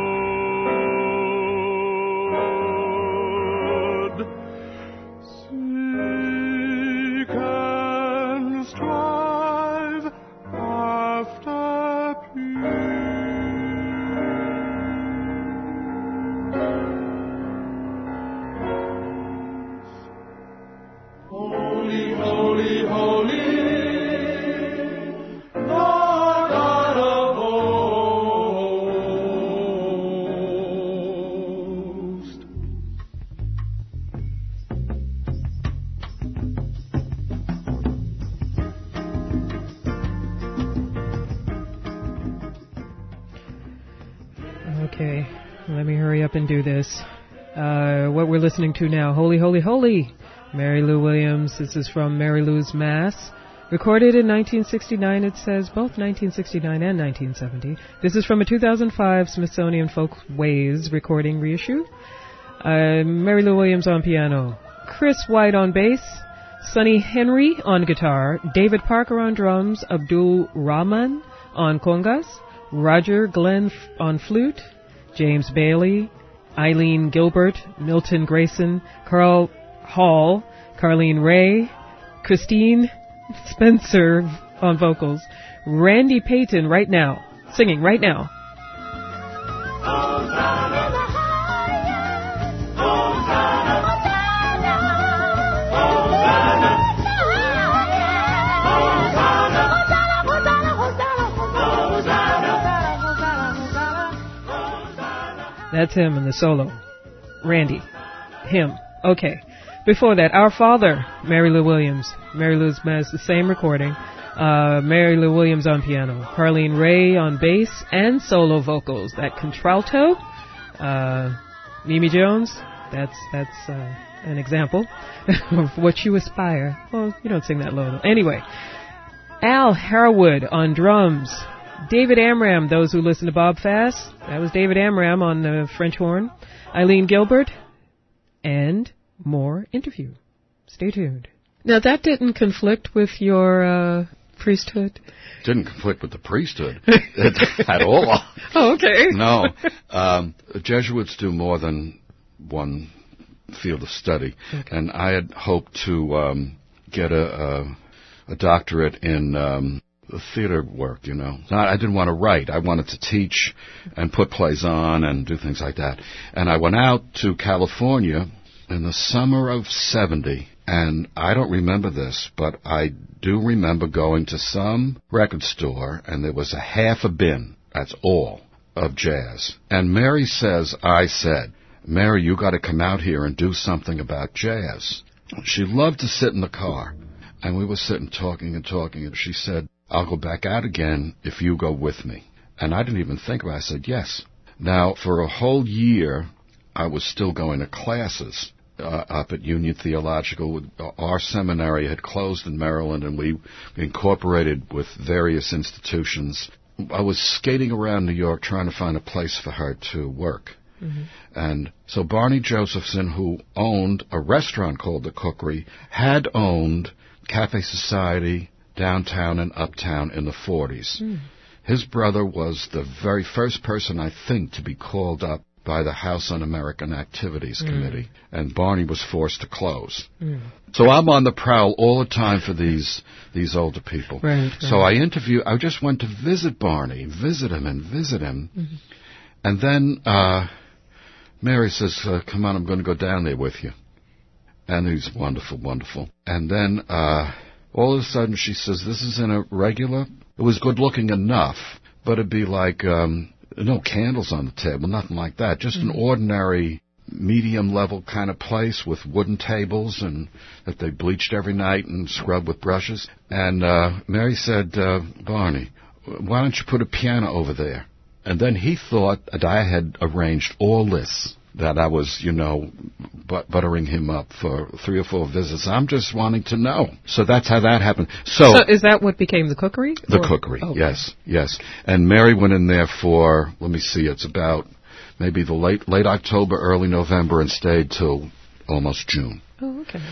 Seek and strive after peace. Holy, holy, holy. Okay, let me hurry up and do this. Uh, what we're listening to now, Holy, Holy, Holy, Mary Lou Williams. This is from Mary Lou's Mass, recorded in nineteen sixty-nine. It says both nineteen sixty-nine and nineteen seventy. This is from a two thousand five Smithsonian Folkways recording reissue. Uh, Mary Lou Williams on piano, Chris White on bass, Sonny Henry on guitar, David Parker on drums, Abdul Rahman on congas, Roger Glenn f- on flute, James Bailey, Eileen Gilbert, Milton Grayson, Carl Hall, Carlene Ray, Christine Spencer on vocals, Randy Payton right now, singing right now. That's him in the solo. Randy. Him. Okay. Before that, Our Father, Mary Lou Williams. Mary Lou's Mass, the same recording. Uh, Mary Lou Williams on piano. Carlene Ray on bass and solo vocals. That contralto. Uh, Mimi Jones. That's, that's, uh, an example of what you aspire. Well, you don't sing that low though. Anyway. Al Harwood on drums. David Amram, those who listen to Bob Fass. That was David Amram on the French horn. Eileen Gilbert. And more interview. Stay tuned. Now, that didn't conflict with your uh, priesthood? Didn't conflict with the priesthood at all. Oh, okay. No. Um, Jesuits do more than one field of study. Okay. And I had hoped to um, get a, a, a doctorate in... Um, theater work, you know. I didn't want to write. I wanted to teach and put plays on and do things like that. And I went out to California in the summer of seventy, and I don't remember this, but I do remember going to some record store, and there was a half a bin, that's all, of jazz. And Mary says, I said, Mary, you got to come out here and do something about jazz. She loved to sit in the car, and we were sitting talking and talking, and she said, I'll go back out again if you go with me. And I didn't even think about it. I said, yes. Now, for a whole year, I was still going to classes uh, up at Union Theological. Our seminary had closed in Maryland, and we incorporated with various institutions. I was skating around New York trying to find a place for her to work. Mm-hmm. And so Barney Josephson, who owned a restaurant called The Cookery, had owned Cafe Society downtown and uptown in the forties. Mm. His brother was the very first person, I think, to be called up by the House Un-American Activities mm. Committee, and Barney was forced to close. Mm. So I'm on the prowl all the time for these these older people. Right, right. So I interview. I just went to visit Barney, visit him, and visit him, mm-hmm. and then uh, Mary says, uh, "Come on, I'm going to go down there with you." And he's wonderful, wonderful. And then uh, all of a sudden she says, "This isn't a regular." It was good looking enough, but it'd be like um, no candles on the table, nothing like that. Just mm-hmm. an ordinary medium level kind of place with wooden tables and that they bleached every night and scrubbed with brushes. And uh, Mary said, uh, "Barney, why don't you put a piano over there?" And then he thought that I had arranged all this, that I was, you know, but buttering him up for three or four visits. I'm just wanting to know. So that's how that happened. So, so is that what became The Cookery? The or? Cookery, oh, yes, yes. And Mary went in there for, let me see, it's about maybe the late late October, early November, and stayed till almost June. Oh, okay.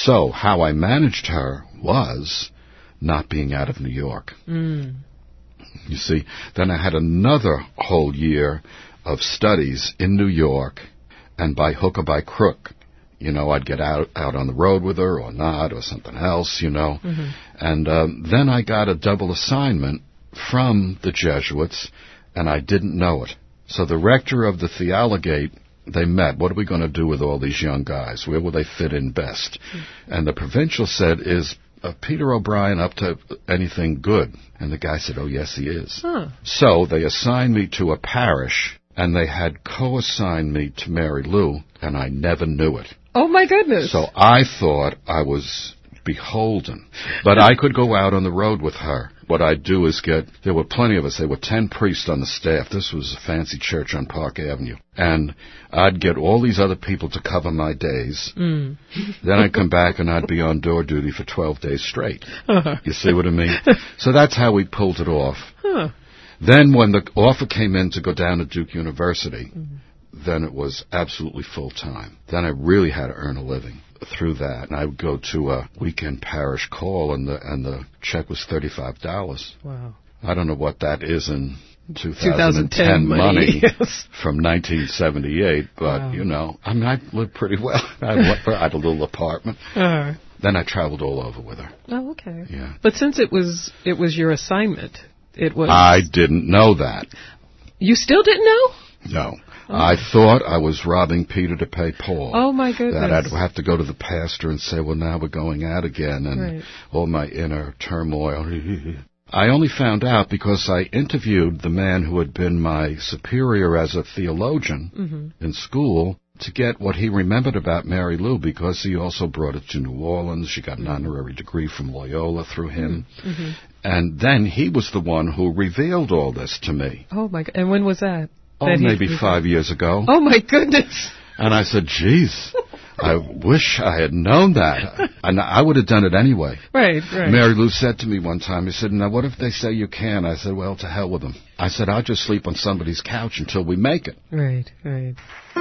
So how I managed her was not being out of New York. Mm. You see, then I had another whole year of studies in New York, and by hook or by crook, you know, I'd get out out on the road with her or not or something else, you know. Mm-hmm. And um, then I got a double assignment from the Jesuits, and I didn't know it. So the rector of the Theologate, they met. What are we going to do with all these young guys? Where will they fit in best? Mm-hmm. And the provincial said, is uh, Peter O'Brien up to anything good? And the guy said, oh, yes, he is. Huh. So they assigned me to a parish, and they had co-assigned me to Mary Lou, and I never knew it. Oh, my goodness. So I thought I was beholden. But I could go out on the road with her. What I'd do is get, there were plenty of us, there were ten priests on the staff. This was a fancy church on Park Avenue. And I'd get all these other people to cover my days. Mm. Then I'd come back and I'd be on door duty for twelve days straight. Uh-huh. You see what I mean? So that's how we pulled it off. Huh. Then when the offer came in to go down to Duke University, mm-hmm. then it was absolutely full-time. Then I really had to earn a living through that. And I would go to a weekend parish call, and the and the check was thirty-five dollars. Wow. I don't know what that is in two thousand ten, two thousand ten money, money yes. from nineteen seventy-eight, but, wow. you know, I mean, I lived pretty well. I had a little apartment. Uh-huh. Then I traveled all over with her. Oh, okay. Yeah. But since it was it was your assignment, it was... I didn't know that. You still didn't know? No. Oh. I thought I was robbing Peter to pay Paul. Oh, my goodness. That I'd have to go to the pastor and say, well, now we're going out again, and right. all my inner turmoil. I only found out because I interviewed the man who had been my superior as a theologian mm-hmm. in school to get what he remembered about Mary Lou, because he also brought it to New Orleans. She got an mm-hmm. honorary degree from Loyola through him. Mm-hmm. And then he was the one who revealed all this to me. Oh, my God. And when was that? Oh, that maybe he, five years ago. Oh, my goodness. And I said, geez, I wish I had known that. And I would have done it anyway. Right, right. Mary Lou said to me one time, he said, now what if they say you can? I said, well, to hell with them. I said, I'll just sleep on somebody's couch until we make it. Right, right.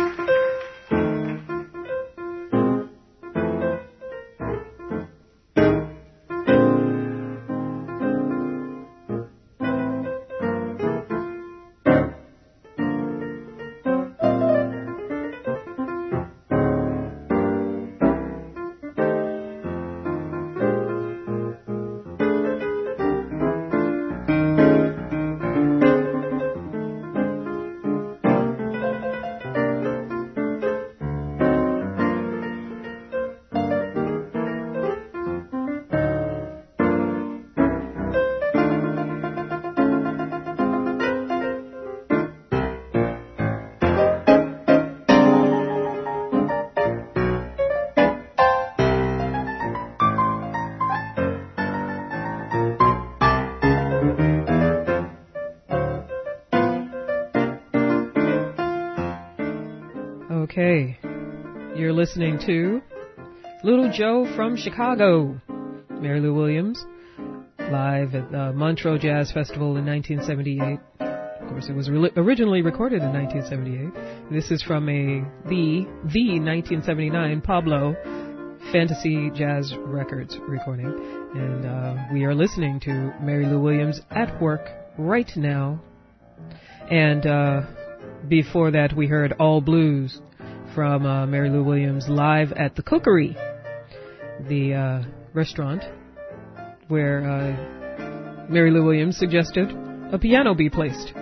Okay, you're listening to Little Joe from Chicago, Mary Lou Williams, live at the Montreux Jazz Festival in nineteen seventy-eight. Of course, it was re- originally recorded in nineteen seventy-eight. This is from a the the nineteen seventy-nine Pablo Fantasy Jazz Records recording, and uh, we are listening to Mary Lou Williams at work right now. And uh, before that, we heard All Blues from uh, Mary Lou Williams live at the Cookery, the uh, restaurant where uh, Mary Lou Williams suggested a piano be placed.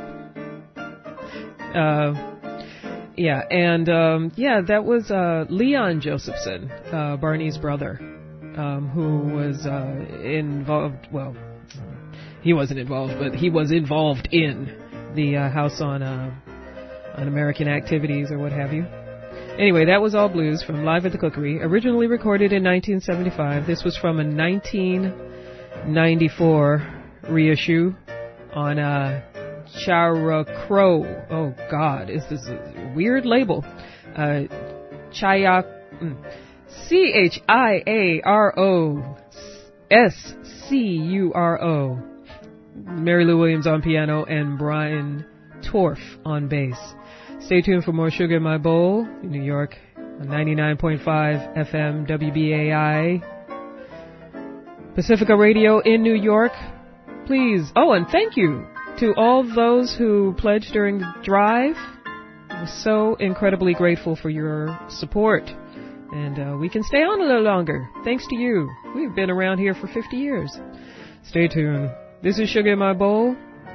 Uh, yeah, and um, yeah, that was uh, Leon Josephson, uh, Barney's brother, um, who was uh, involved. Well, he wasn't involved, but he was involved in the uh, House on uh, on American Activities or what have you. Anyway, that was All Blues from Live at the Cookery, originally recorded in nineteen seventy-five. This was from a nineteen ninety-four reissue on uh, Chara-Crow. Oh, God, is this a weird label? Uh, Chaya, C H I A R O S C U R O. Mary Lou Williams on piano and Brian Torf on bass. Stay tuned for more Sugar in My Bowl, New York ninety-nine point five F M W B A I. Pacifica Radio in New York. Please. Oh, and thank you to all those who pledged during the drive. We're so incredibly grateful for your support. And uh, we can stay on a little longer, thanks to you. We've been around here for fifty years. Stay tuned. This is Sugar in My Bowl.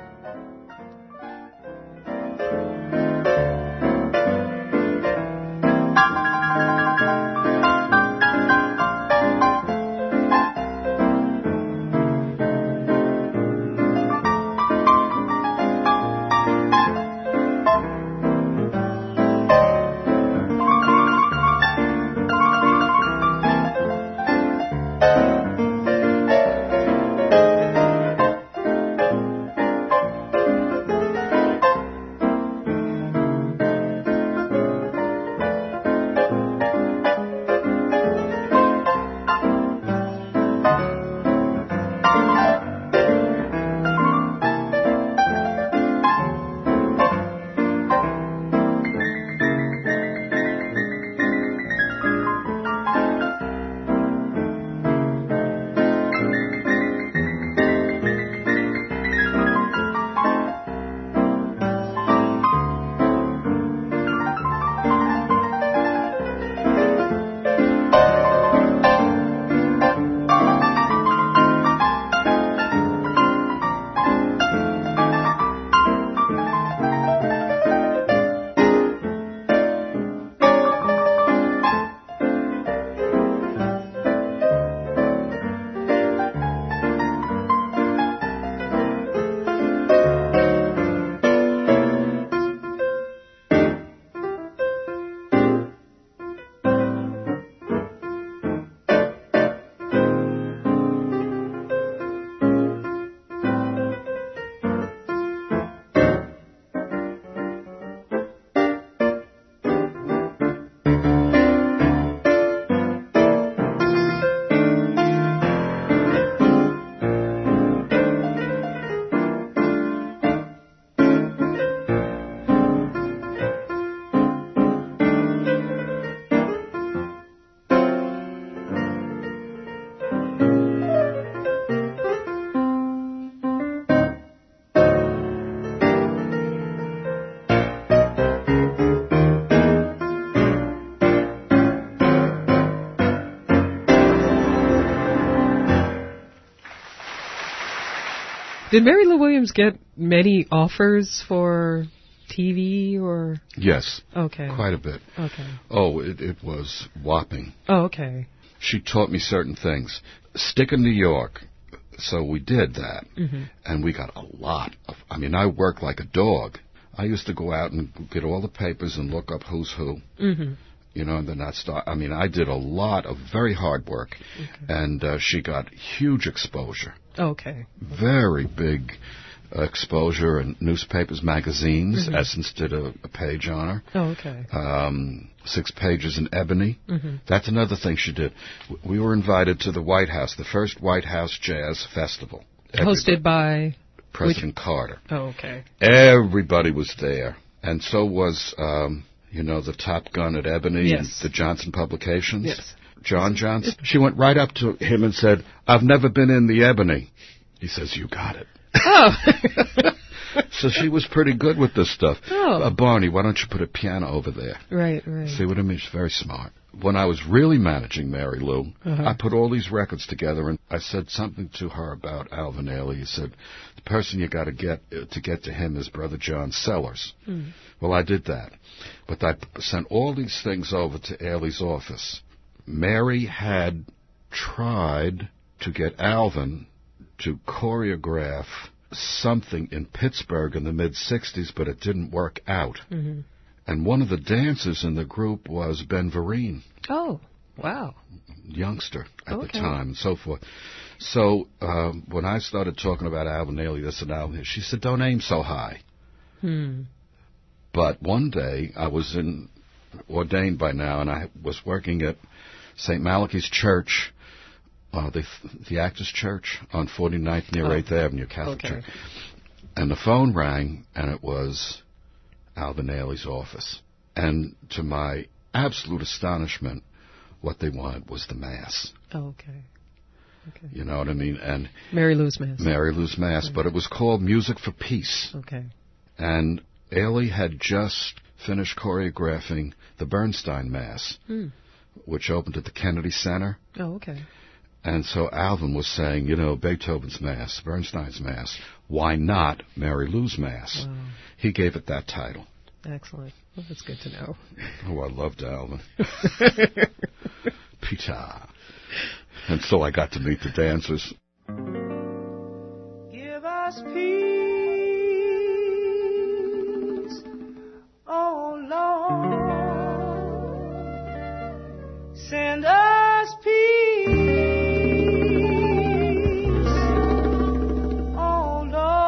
Did Mary Lou Williams get many offers for T V or? Yes. Okay. Quite a bit. Okay. Oh, it, it was whopping. Oh, okay. She taught me certain things. Stick in New York. So we did that. Mm-hmm. And we got a lot of, I mean, I worked like a dog. I used to go out and get all the papers and look up who's who. Mm-hmm. You know, and then I'd start, I mean, I did a lot of very hard work. Okay. And uh, she got huge exposure. Okay. Very big uh, exposure in newspapers, magazines. Mm-hmm. Essence did a, a page on her. Oh, okay. Um, six pages in Ebony. Mm-hmm. That's another thing she did. We were invited to the White House, the first White House Jazz Festival. Everybody, hosted by? President Which? Carter. Oh, okay. Everybody was there. And so was, um, you know, the Top Gun at Ebony, yes. and the Johnson Publications. Yes. John Johnson. She went right up to him and said, "I've never been in the Ebony." He says, "You got it." Oh. So she was pretty good with this stuff. Oh. Uh, Barney, why don't you put a piano over there? Right, right. See what I mean? She's very smart. When I was really managing Mary Lou, uh-huh. I put all these records together, and I said something to her about Alvin Ailey. He said, the person you got to get uh, to get to him is Brother John Sellers. Mm. Well, I did that. But I p- sent all these things over to Ailey's office. Mary had tried to get Alvin to choreograph something in Pittsburgh in the mid-sixties, but it didn't work out. Mm-hmm. And one of the dancers in the group was Ben Vereen. Oh, wow. Youngster at okay. the time and so forth. So um, when I started talking about Alvin Ailey, this and Alvin, she said, don't aim so high. Hmm. But one day I was in ordained by now, and I was working at Saint Malachi's Church, uh, the the Actors Church on forty-ninth near oh. eighth Avenue, Catholic okay. Church. And the phone rang, and it was Alvin Ailey's office. And to my absolute astonishment, what they wanted was the Mass. Oh, okay. Okay. You know what I mean? And Mary Lou's Mass. Mary Lou's Mass, Okay. but it was called Music for Peace. Okay. And Ailey had just finished choreographing the Bernstein Mass, Hmm. which opened at the Kennedy Center. Oh, okay. And so Alvin was saying, you know, Beethoven's Mass, Bernstein's Mass, why not Mary Lou's Mass? Wow. He gave it that title. Excellent. Well, that's good to know. Oh, I loved Alvin. Peter. And so I got to meet the dancers. Give us peace, oh Lord. Send us peace, oh Lord.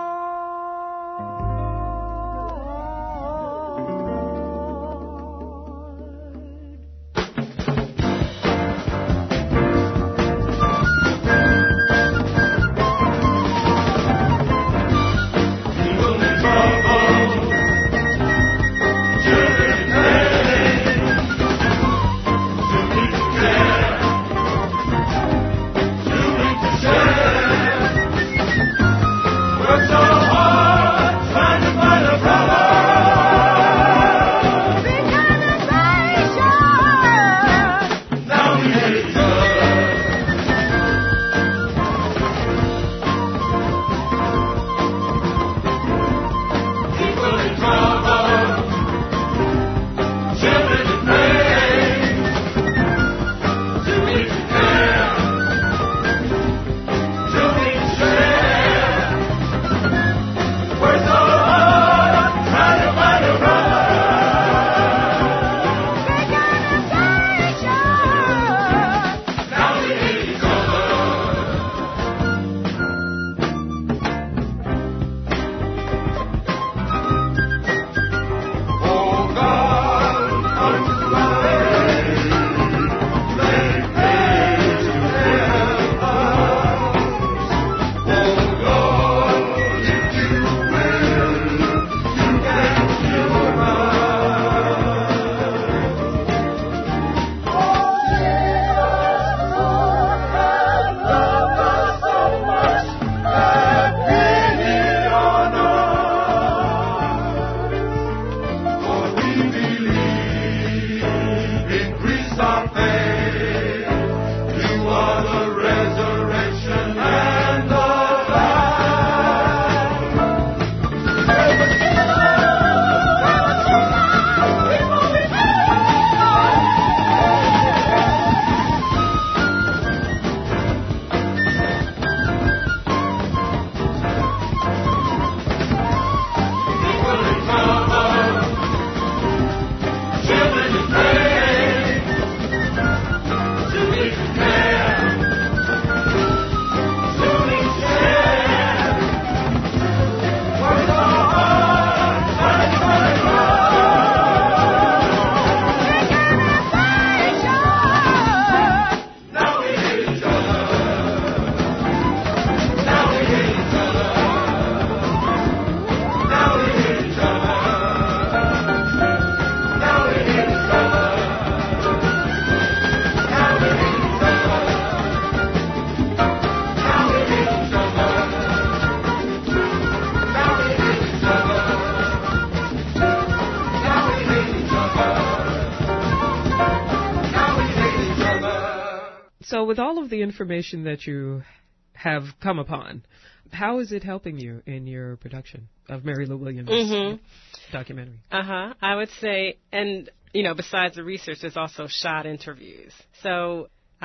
So with all of the information that you have come upon, how is it helping you in your production of Mary Lou Williams' Mm-hmm. documentary? Uh-huh. I would say, and, you know, besides the research, there's also shot interviews. So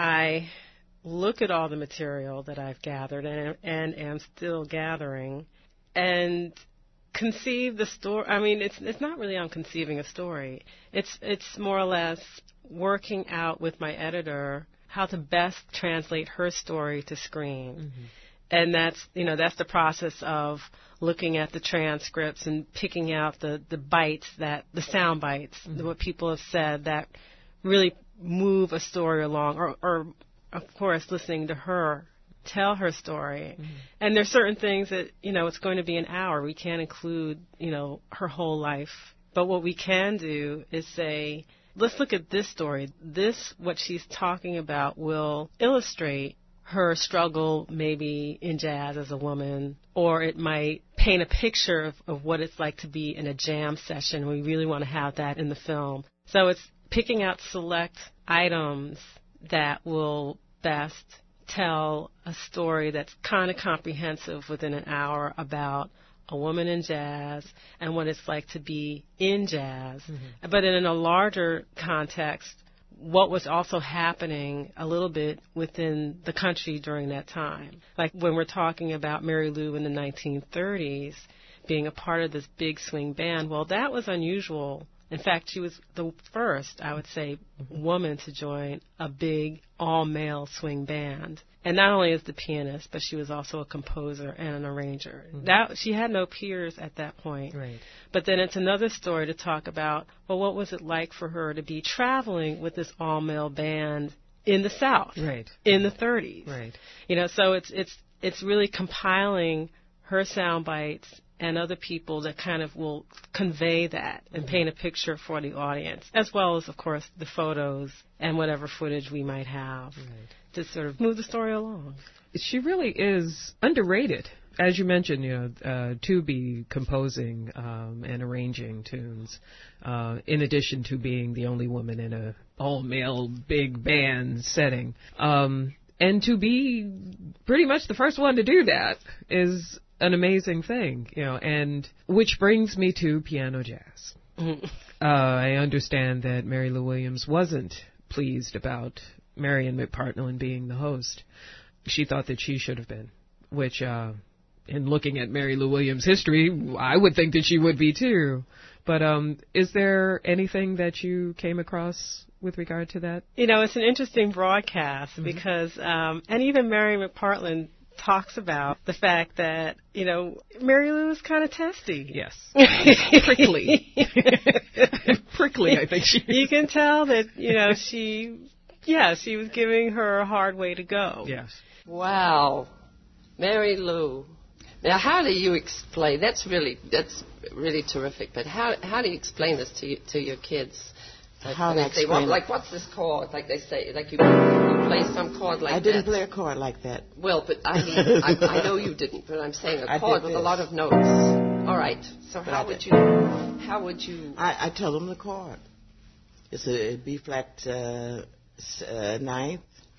I look at all the material that I've gathered and, and am still gathering and conceive the story. I mean, it's it's not really I'm conceiving a story. It's it's more or less working out with my editor how to best translate her story to screen. Mm-hmm. And that's, you know, that's the process of looking at the transcripts and picking out the, the bites that, the sound bites, mm-hmm. what people have said that really move a story along, or, or of course, listening to her tell her story. Mm-hmm. And there's certain things that, you know, it's going to be an hour. We can't include, you know, her whole life. But what we can do is say, let's look at this story. This, what she's talking about, will illustrate her struggle maybe in jazz as a woman, or it might paint a picture of, of what it's like to be in a jam session. We really want to have that in the film. So it's picking out select items that will best tell a story that's kind of comprehensive within an hour about a woman in jazz and what it's like to be in jazz. Mm-hmm. But in a larger context, what was also happening a little bit within the country during that time. Like when we're talking about Mary Lou in the nineteen thirties being a part of this big swing band, well, that was unusual. In fact, she was the first, I would say, woman to join a big all-male swing band. And not only as the pianist, but she was also a composer and an arranger. Mm-hmm. That she had no peers at that point. Right. But then it's another story to talk about, well, what was it like for her to be traveling with this all-male band in the South, right, in the thirties? Right. You know, so it's it's it's really compiling her sound bites and other people that kind of will convey that and mm-hmm. paint a picture for the audience, as well as, of course, the photos and whatever footage we might have right. to sort of move the story along. She really is underrated. As you mentioned, you know, uh, to be composing um, and arranging tunes, uh, in addition to being the only woman in a all-male big band setting. Um, and to be pretty much the first one to do that is an amazing thing, you know, and which brings me to piano jazz. Mm-hmm. Uh, I understand that Mary Lou Williams wasn't pleased about Marion McPartland being the host. She thought that she should have been, which, uh, in looking at Mary Lou Williams' history, I would think that she would be too. But um, is there anything that you came across with regard to that? You know, it's an interesting broadcast mm-hmm. because, um, and even Mary McPartland talks about the fact that, you know, Mary Lou is kind of testy. Yes. Prickly. Prickly, I think she is. You can tell that, you know, she, yeah, she was giving her a hard way to go. Yes. Wow. Mary Lou. Now, how do you explain, that's really, that's really terrific, but how how do you explain this to you, to your kids? Like, how do I explain well, like, what's this chord? Like they say, like you, you play some chord like that. I didn't that. play a chord like that. Well, but I mean, I, I know you didn't, but I'm saying a chord with this. a lot of notes. All right. So but how would you, how would you? I, I tell them the chord. It's a B flat uh, uh, ninth,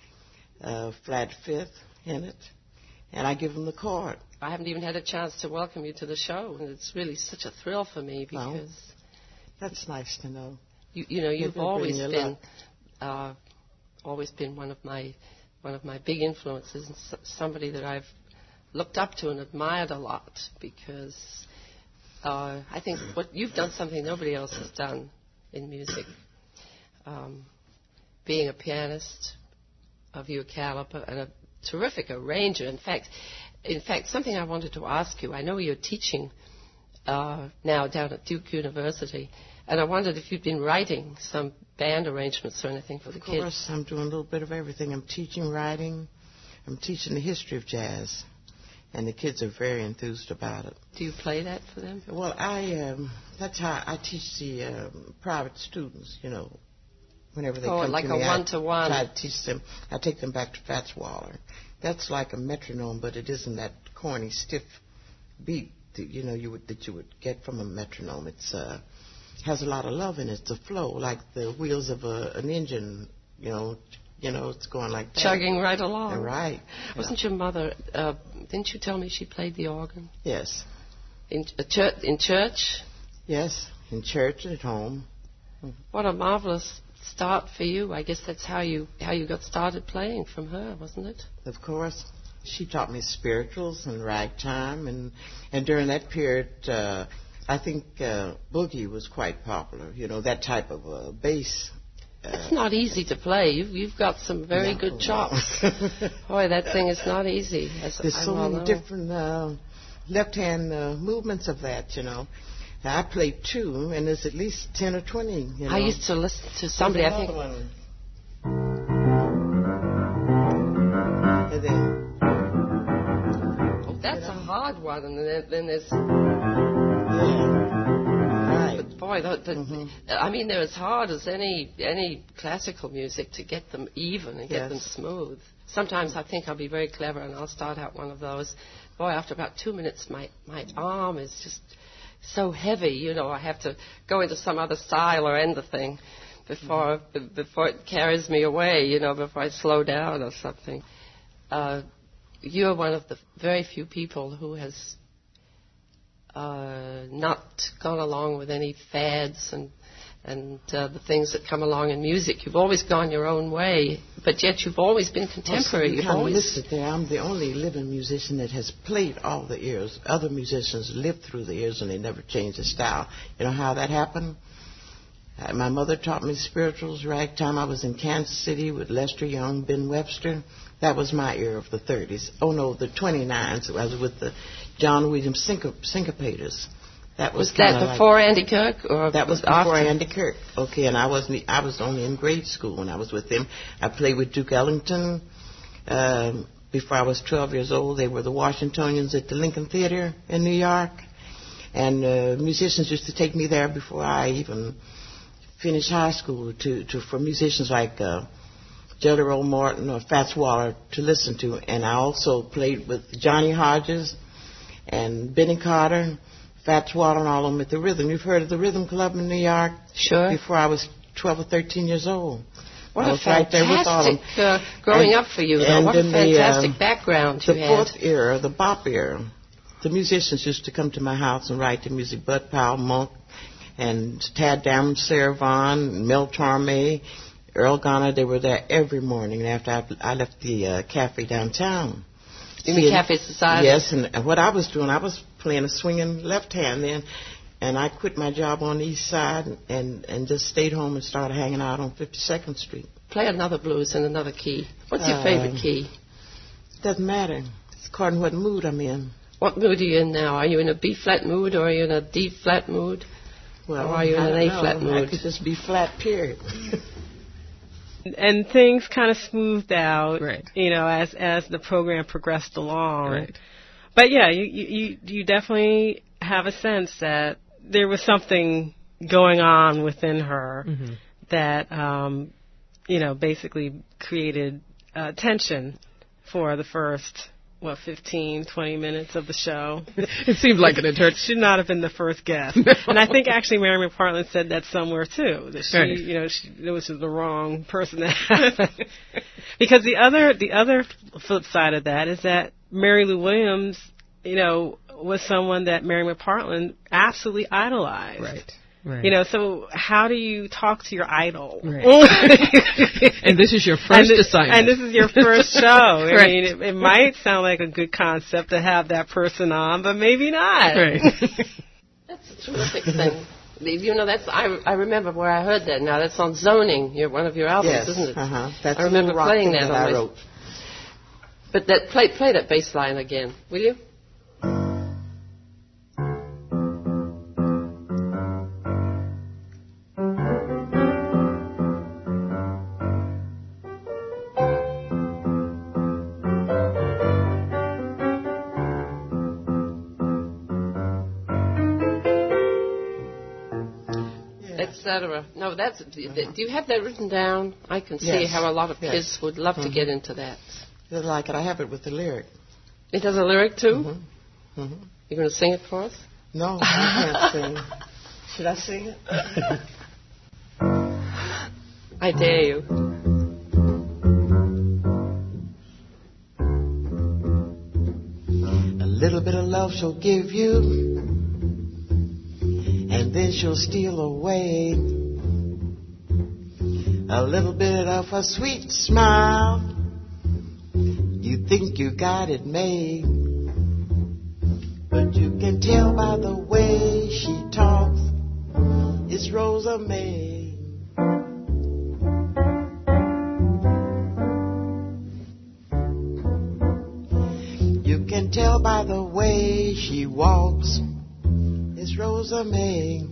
uh, flat fifth in it, and I give them the chord. I haven't even had a chance to welcome you to the show, and it's really such a thrill for me because well, that's nice to know. You, you know, you've always been, uh, always been one of my, one of my big influences, and somebody that I've looked up to and admired a lot. Because uh, I think what you've done something nobody else has done in music. Um, being a pianist of your caliber and a terrific arranger. In fact, in fact, something I wanted to ask you. I know you're teaching uh, now down at Duke University. And I wondered if you'd been writing some band arrangements or anything for the kids. Of course, I'm doing a little bit of everything. I'm teaching writing. I'm teaching the history of jazz. And the kids are very enthused about it. Do you play that for them? Well, I um, that's how I teach the um, private students, you know, whenever they oh, come like to me. Oh, like a one-to-one. I try to teach them. I take them back to Fats Waller. That's like a metronome, but it isn't that corny, stiff beat that, you know, you would, that you would get from a metronome. It's... Uh, has a lot of love in it. It's a flow, like the wheels of a, an engine, you know, you know, it's going like that. Chugging right along. Yeah, right. Wasn't yeah. your mother, uh, didn't you tell me she played the organ? Yes. In, a church, in church? Yes, in church and at home. What a marvelous start for you. I guess that's how you how you got started playing, from her, wasn't it? Of course. She taught me spirituals and ragtime, and, and during that period, uh, I think uh, boogie was quite popular, you know, that type of uh, bass. Uh, it's not easy to play. You've, you've got some very no, good chops. Boy, that thing is not easy. As There's I so well many know. different uh, left-hand uh, movements of that, you know. I played two, and there's at least ten or twenty, you know. I used to listen to somebody, I think... One. And then... Oh, that's a hard one, and then, then there's... Yeah. Right. boy, the, the, mm-hmm. I mean, they're as hard as any any classical music to get them even and get yes. them smooth. Sometimes I think I'll be very clever and I'll start out one of those. Boy, after about two minutes, my, my arm is just so heavy, you know, I have to go into some other style or end the thing before mm-hmm. before it carries me away, you know, before I slow down or something. Uh, you're one of the very few people who has uh, not gone along with any fads and and uh, the things that come along in music. You've always gone your own way, but yet you've always been contemporary. Well, so you you've always listed there. I'm the only living musician that has played all the eras. Other musicians lived through the eras and they never changed their style. You know how that happened? Uh, my mother taught me spirituals ragtime. I was in Kansas City with Lester Young, Ben Webster. That was my era of the thirties. Oh, no, the twenty-nines. I was with the John Williams Syncop- Syncopators. That was, was that before like, Andy Kirk, or that was, was before after? Andy Kirk? Okay, and I wasn't. I was only in grade school when I was with them. I played with Duke Ellington. Um, before I was twelve years old, they were the Washingtonians at the Lincoln Theater in New York, and uh, musicians used to take me there before I even finished high school to, to for musicians like uh, Jelly Roll Morton or Fats Waller to listen to. And I also played with Johnny Hodges and Benny Carter, Fats Waller, and all of them at the Rhythm. You've heard of the Rhythm Club in New York? Sure. Before I was twelve or thirteen years old. What I a was right there with all of them. Uh, growing and, up for you, though. What a fantastic the, uh, background you the had. The fourth era, the bop era, the musicians used to come to my house and write the music. Bud Powell, Monk, and Tad Dameron, Sarah Vaughan, Mel Torme, Earl Garner. They were there every morning after I, I left the uh, cafe downtown. You mean Cafe Society? Yes, and what I was doing, I was playing a swinging left hand then, and I quit my job on the east side and, and just stayed home and started hanging out on fifty-second Street. Play another blues in another key. What's your uh, favorite key? Doesn't matter. It's according to what mood I'm in. What mood are you in now? Are you in a B-flat mood or are you in a D-flat mood? Well, or are you in an A-flat mood? I could just be flat, period. And things kind of smoothed out, right. you know, as as the program progressed along. Right. But yeah, you, you you definitely have a sense that there was something going on within her mm-hmm. that, um, you know, basically created uh, tension for the first, what, fifteen, twenty minutes of the show. It seemed like an interest. Should not have been the first guest. No. And I think actually Mary McPartland said that somewhere too, that she, right. you know, she, it was the wrong person to have. Because the other, the other flip side of that is that Mary Lou Williams, you know, was someone that Mary McPartland absolutely idolized. Right. Right. You know, so how do you talk to your idol? Right. And this is your first and assignment. And this is your first show. I Right. mean, it, it might sound like a good concept to have that person on, but maybe not. Right. That's a terrific thing. You know, that's I, I remember where I heard that now. That's on Zoning, your, one of your albums, yes. isn't it? Uh-huh. That's I remember playing that, that on I my, wrote. But that play, play that bass line again, will you? No, that's. Uh-huh. Do you have that written down? I can see yes. how a lot of yes. kids would love mm-hmm. to get into that. They like it. I have it with the lyric. It has a lyric too. Mm-hmm. Mm-hmm. You're going to sing it for us? No, I can't sing. Should I sing it? I dare you. A little bit of love she'll give you, and then she'll steal away. A little bit of a sweet smile, you think you got it made, but you can tell by the way she talks, it's Rosa May. You can tell by the way she walks, it's Rosa May.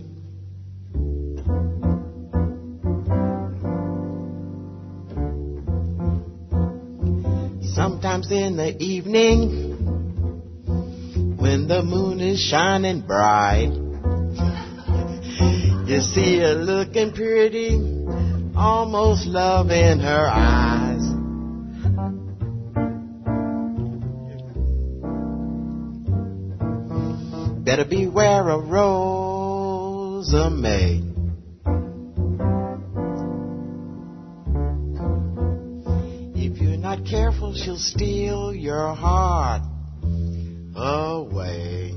Sometimes in the evening, when the moon is shining bright, You see her looking pretty, almost love in her eyes. Better beware of Rosa May. If you're not careful, she'll steal your heart away.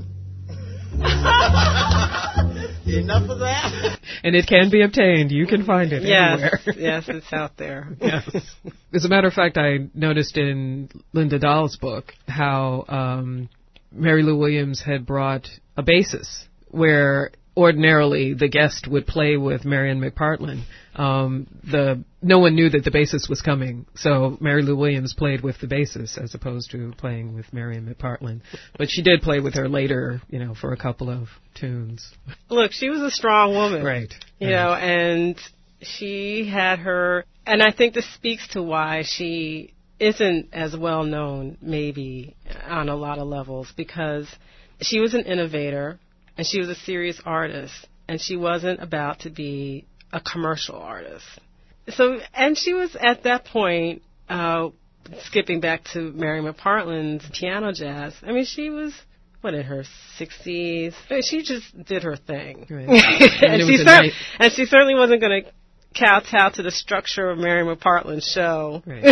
Enough of that. And it can be obtained. You can find it yes, anywhere. Yes, it's out there. Yes. As a matter of fact, I noticed in Linda Dahl's book how um, Mary Lou Williams had brought a bassist where ordinarily the guest would play with Marion McPartlin. Um, the no one knew that the bassist was coming, so Mary Lou Williams played with the bassist as opposed to playing with Marion McPartlin. But she did play with her later, you know, for a couple of tunes. Look, she was a strong woman, right? You right. know, and she had her, and I think this speaks to why she isn't as well known, maybe on a lot of levels, because she was an innovator and she was a serious artist, and she wasn't about to be a commercial artist. So, and she was at that point, uh, skipping back to Mary McPartlin's piano jazz. I mean, she was, what, in her sixties? I mean, she just did her thing. Right. and, she cer- night- and she certainly wasn't going to kowtow to the structure of Mary McPartlin's show. Right.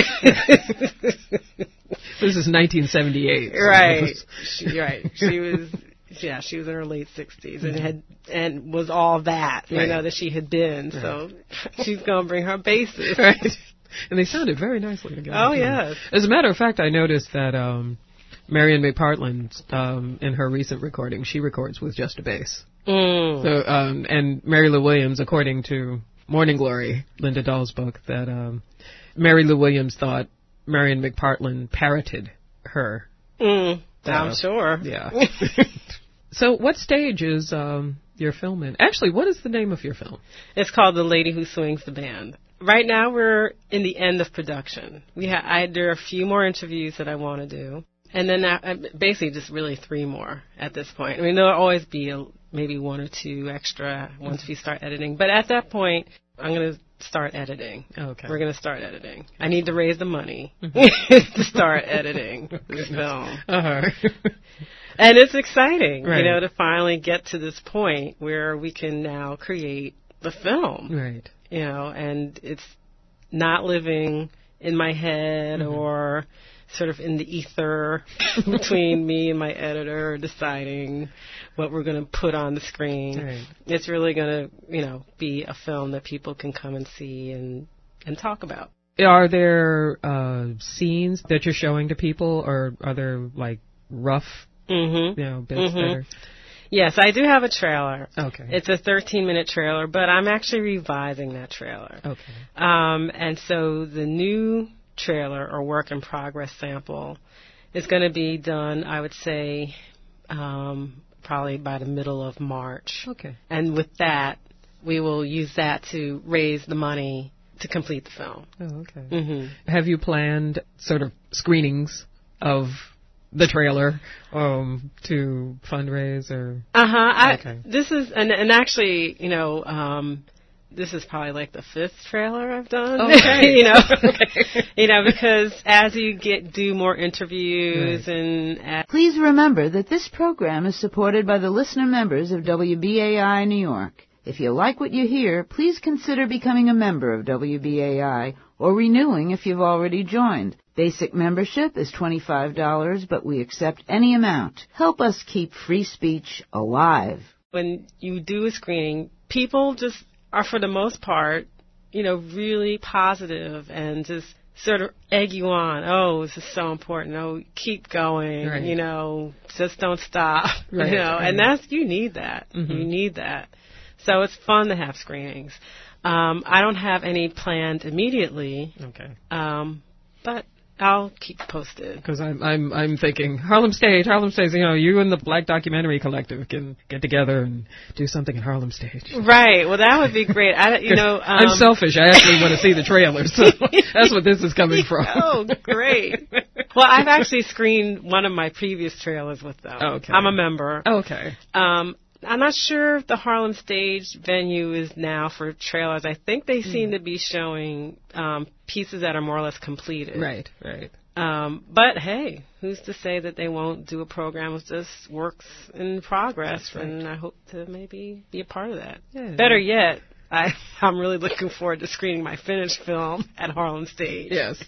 This is nineteen seventy-eight. So. Right. She, right. She was... Yeah, she was in her late sixties and had and was all that, you right. know, that she had been. Right. So she's going to bring her basses. Right. And they sounded very nicely together. Oh, yes. As a matter of fact, I noticed that um, Marion McPartlin, um, in her recent recording, she records with just a bass. Mm. So, um, and Mary Lou Williams, according to Morning Glory, Linda Dahl's book, that um, Mary Lou Williams thought Marion McPartlin parroted her. Mm. I'm sure. Yeah. So what stage is um, your film in? Actually, what is the name of your film? It's called The Lady Who Swings the Band. Right now we're in the end of production. We ha- I, there are a few more interviews that I want to do. And then I, basically just really three more at this point. I mean, there'll always be a, maybe one or two extra once we start editing. But at that point, I'm going to start editing. Okay. We're going to start editing. I need to raise the money to start editing this film. Uh-huh. And it's exciting, right. you know, to finally get to this point where we can now create the film. Right. You know, and it's not living in my head mm-hmm. or sort of in the ether between me and my editor deciding what we're going to put on the screen. Right. It's really going to, you know, be a film that people can come and see and, and talk about. Are there uh, scenes that you're showing to people, or are there, like, rough, mm-hmm. you know, bits mm-hmm. that are... Yes, I do have a trailer. Okay. It's a thirteen-minute trailer, but I'm actually revising that trailer. Okay. Um, and so the new trailer or work in progress sample is going to be done, I would say, um, probably by the middle of March. Okay. And with that, we will use that to raise the money to complete the film. Oh, okay. Mm-hmm. Have you planned sort of screenings of the trailer um, to fundraise or? Uh-huh. Okay. I, this is, and, and actually, you know, um, this is probably like the fifth trailer I've done. Okay. you know, okay. you know, because as you get do more interviews right. and as please remember that this program is supported by the listener members of W B A I New York. If you like what you hear, please consider becoming a member of W B A I or renewing if you've already joined. Basic membership is twenty-five dollars, but we accept any amount. Help us keep free speech alive. When you do a screening, people just are, for the most part, you know, really positive and just sort of egg you on. Oh, this is so important. Oh, keep going. Right. You know, just don't stop. Right. You know, right. and that's, you need that. Mm-hmm. You need that. So it's fun to have screenings. Um, I don't have any planned immediately. Okay. Um, but I'll keep posted. Because I'm, I'm, I'm thinking Harlem Stage, Harlem Stage. You know, you and the Black Documentary Collective can get together and do something at Harlem Stage. Right. Well, that would be great. I, you know, um, I'm selfish. I actually want to see the trailer, so that's what this is coming from. Oh, great. Well, I've actually screened one of my previous trailers with them. Okay. I'm a member. Okay. Um, I'm not sure if the Harlem Stage venue is now for trailers. I think they seem mm. to be showing um, pieces that are more or less completed. Right, right. Um, but, hey, who's to say that they won't do a program with just works in progress? Right. And I hope to maybe be a part of that. Yeah. Better yet, I, I'm really looking forward to screening my finished film at Harlem Stage. Yes.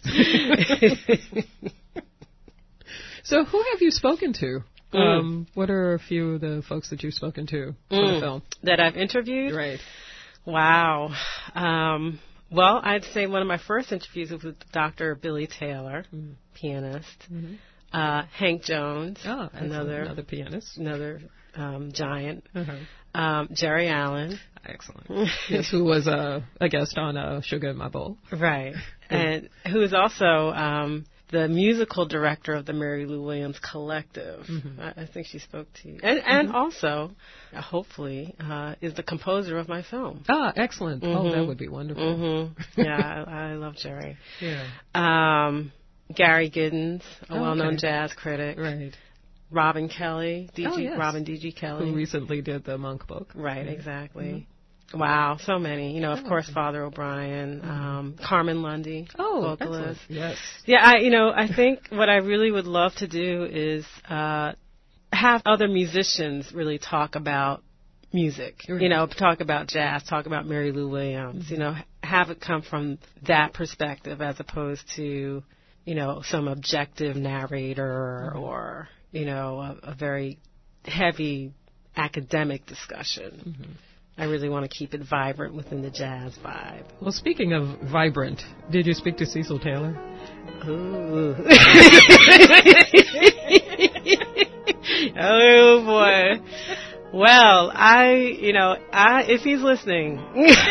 So who have you spoken to? Mm. Um, what are a few of the folks that you've spoken to for mm. the film? That I've interviewed? Right. Wow. Um, well, I'd say one of my first interviews was with Doctor Billy Taylor, mm. pianist. Mm-hmm. Uh, Hank Jones, oh, another another pianist, another um, giant. Uh-huh. Um, Jerry Allen. Excellent. Yes, who was a, a guest on uh, Sugar in My Bowl. Right. And who is also um, the musical director of the Mary Lou Williams Collective. Mm-hmm. I, I think she spoke to you. And, and mm-hmm. also, uh, hopefully, uh, is the composer of my film. Ah, excellent. Mm-hmm. Oh, that would be wonderful. Mm-hmm. Yeah, I, I love Jerry. Yeah. Um, Gary Giddens, a oh, well-known okay. jazz critic. Right. Robin Kelly, D G, oh, yes. Robin D G Kelly. Who recently did the Monk book. Right, yeah. exactly. Mm-hmm. Wow, so many. You know, of oh, course, okay. Father O'Brien, mm-hmm. um, Carmen Lundy, oh, vocalist. Yes. Yeah, I, you know, I think what I really would love to do is uh, have other musicians really talk about music. Right. You know, talk about jazz, talk about Mary Lou Williams. Mm-hmm. You know, have it come from that perspective as opposed to, you know, some objective narrator mm-hmm. or, you know, a, a very heavy academic discussion. Mm-hmm. I really want to keep it vibrant within the jazz vibe. Well, speaking of vibrant, did you speak to Cecil Taylor? Ooh. Oh, boy. Well, I, you know, I if he's listening,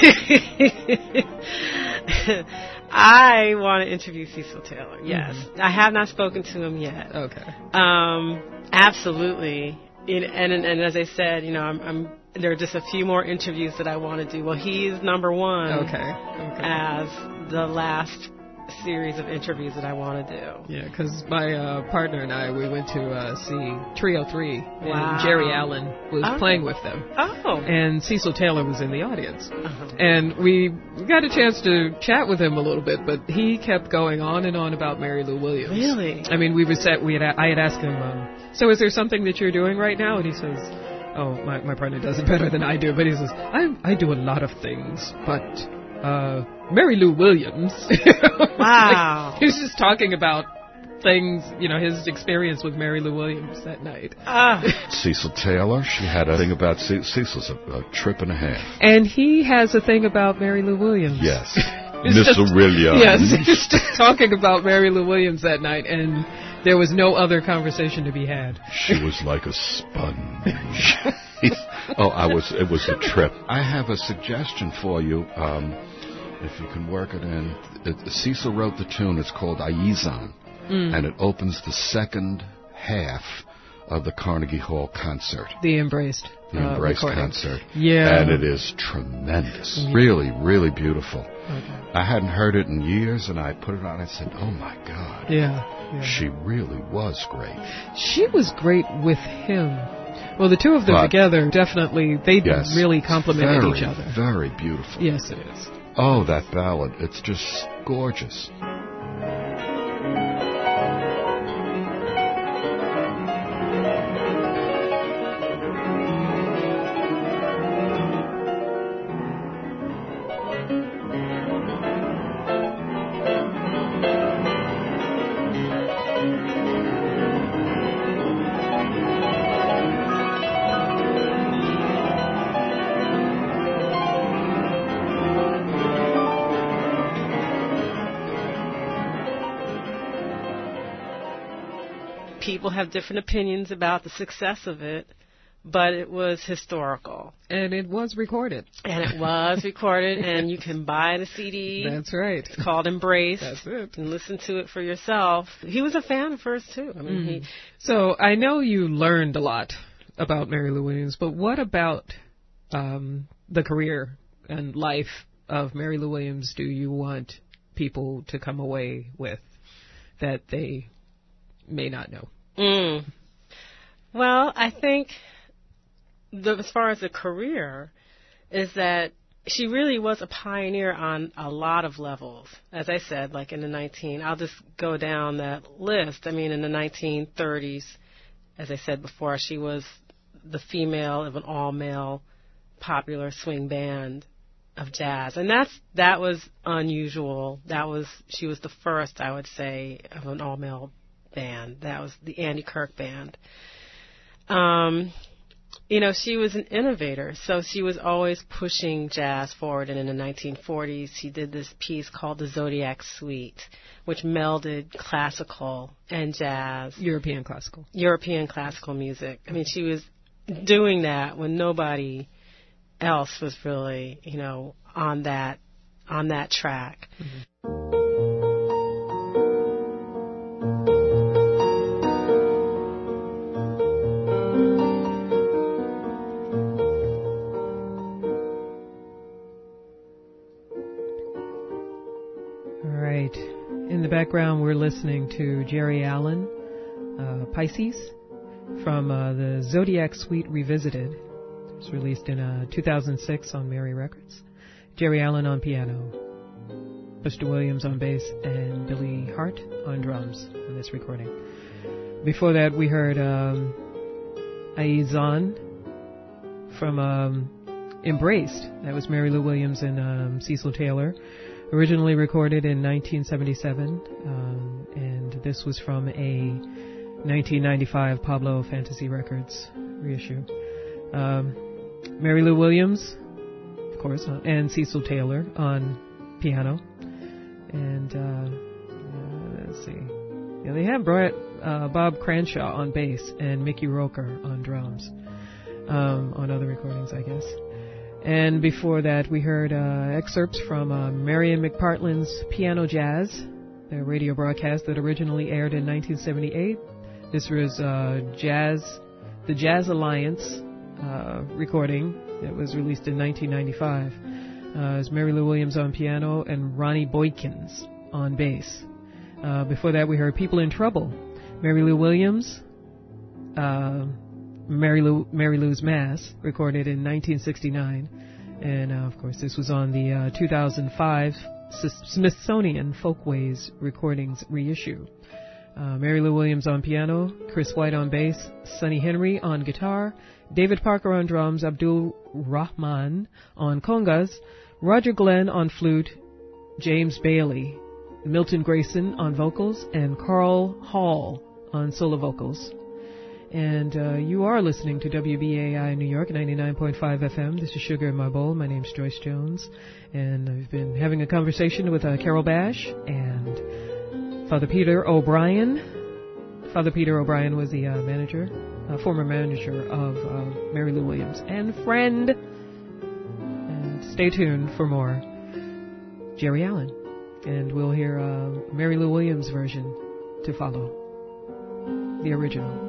I want to interview Cecil Taylor, yes. Mm-hmm. I have not spoken to him yet. Okay. Um, absolutely. It, and, and, and as I said, you know, I'm, I'm there are just a few more interviews that I want to do. Well, he's number one okay. Okay. as the last series of interviews that I want to do. Yeah, because my uh, partner and I, we went to uh, see Trio three, wow. and Jerry Allen was oh. playing with them. Oh. And Cecil Taylor was in the audience. Uh-huh. And we got a chance to chat with him a little bit, but he kept going on and on about Mary Lou Williams. Really? I mean, we were set, we had, I had asked him, um, so is there something that you're doing right now? And he says, oh, my, my partner does it better than I do, but he says, I, I do a lot of things, but uh, Mary Lou Williams. Wow. Like, he was just talking about things, you know, his experience with Mary Lou Williams that night. Uh. Cecil Taylor, she had a thing about Ce- Cecil's a, a trip and a half. And he has a thing about Mary Lou Williams. Yes. Mister Williams. Yes, he was just talking about Mary Lou Williams that night, and there was no other conversation to be had. She was like a sponge. Oh, I was. It was a trip. I have a suggestion for you, um, if you can work it in. It, Cecil wrote the tune. It's called Ayizan, mm. and it opens the second half of the Carnegie Hall concert. The Embraced. The uh, Embraced recording. concert. Yeah. And it is tremendous. Yeah. Really, really beautiful. Okay. I hadn't heard it in years, and I put it on. I said, oh, my God. Yeah. yeah. She really was great. She was great with him. Well, the two of them but, together, definitely, they yes, really complemented very, each other. Very beautiful. Yes, it is. Oh, that ballad. It's just gorgeous. People have different opinions about the success of it, but it was historical. And it was recorded. And it was recorded, and you can buy the C D. That's right. It's called Embrace. That's it. And listen to it for yourself. He was a fan first, too. I mean, mm. he. So I know you learned a lot about Mary Lou Williams, but what about um, the career and life of Mary Lou Williams do you want people to come away with that they may not know? Mm. Well, I think the, as far as a career, is that she really was a pioneer on a lot of levels. As I said, like in the nineteen, I'll just go down that list. I mean, in the nineteen thirties, as I said before, she was the female of an all-male popular swing band of jazz, and that's that was unusual. That was she was the first, I would say, of an all-male band. That was the Andy Kirk Band. Um, You know, she was an innovator, so she was always pushing jazz forward. And in the nineteen forties, she did this piece called the Zodiac Suite, which melded classical and jazz. European classical. European classical music. I mean, she was doing that when nobody else was really, you know, on that on that track. Mm-hmm. Background, we're listening to Jerry Allen, uh, Pisces, from uh, the Zodiac Suite Revisited. It was released in uh, two thousand six on Mary Records. Jerry Allen on piano, Buster Williams on bass, and Billy Hart on drums in this recording. Before that, we heard um, Aizan from um, Embraced. That was Mary Lou Williams and um, Cecil Taylor. Originally recorded in nineteen seventy-seven, um, and this was from a nineteen ninety-five Pablo Fantasy Records reissue. Um, Mary Lou Williams, of course, uh, and Cecil Taylor on piano. And uh, uh, let's see. Yeah, they have brought uh, Bob Cranshaw on bass and Mickey Roker on drums um, on other recordings, I guess. And before that, we heard uh, excerpts from uh, Marian McPartland's Piano Jazz, their radio broadcast that originally aired in nineteen seventy-eight. This was uh, Jazz, the Jazz Alliance uh, recording that was released in nineteen ninety-five. Uh, it was Mary Lou Williams on piano and Ronnie Boykins on bass. Uh, before that, we heard People in Trouble, Mary Lou Williams, uh, Mary Lou, Mary Lou's Mass, recorded in nineteen sixty-nine. And, uh, of course, this was on the uh, two thousand five S- Smithsonian Folkways Recordings reissue. Uh, Mary Lou Williams on piano, Chris White on bass, Sonny Henry on guitar, David Parker on drums, Abdul Rahman on congas, Roger Glenn on flute, James Bailey, Milton Grayson on vocals, and Carl Hall on solo vocals. And uh, you are listening to W B A I New York, ninety-nine point five F M. This is Sugar in My Bowl. My name's Joyce Jones. And I've been having a conversation with uh, Carol Bash and Father Peter O'Brien. Father Peter O'Brien was the uh, manager, uh, former manager of uh, Mary Lou Williams and friend. And stay tuned for more Jerry Allen. And we'll hear uh, Mary Lou Williams' version to follow, the original.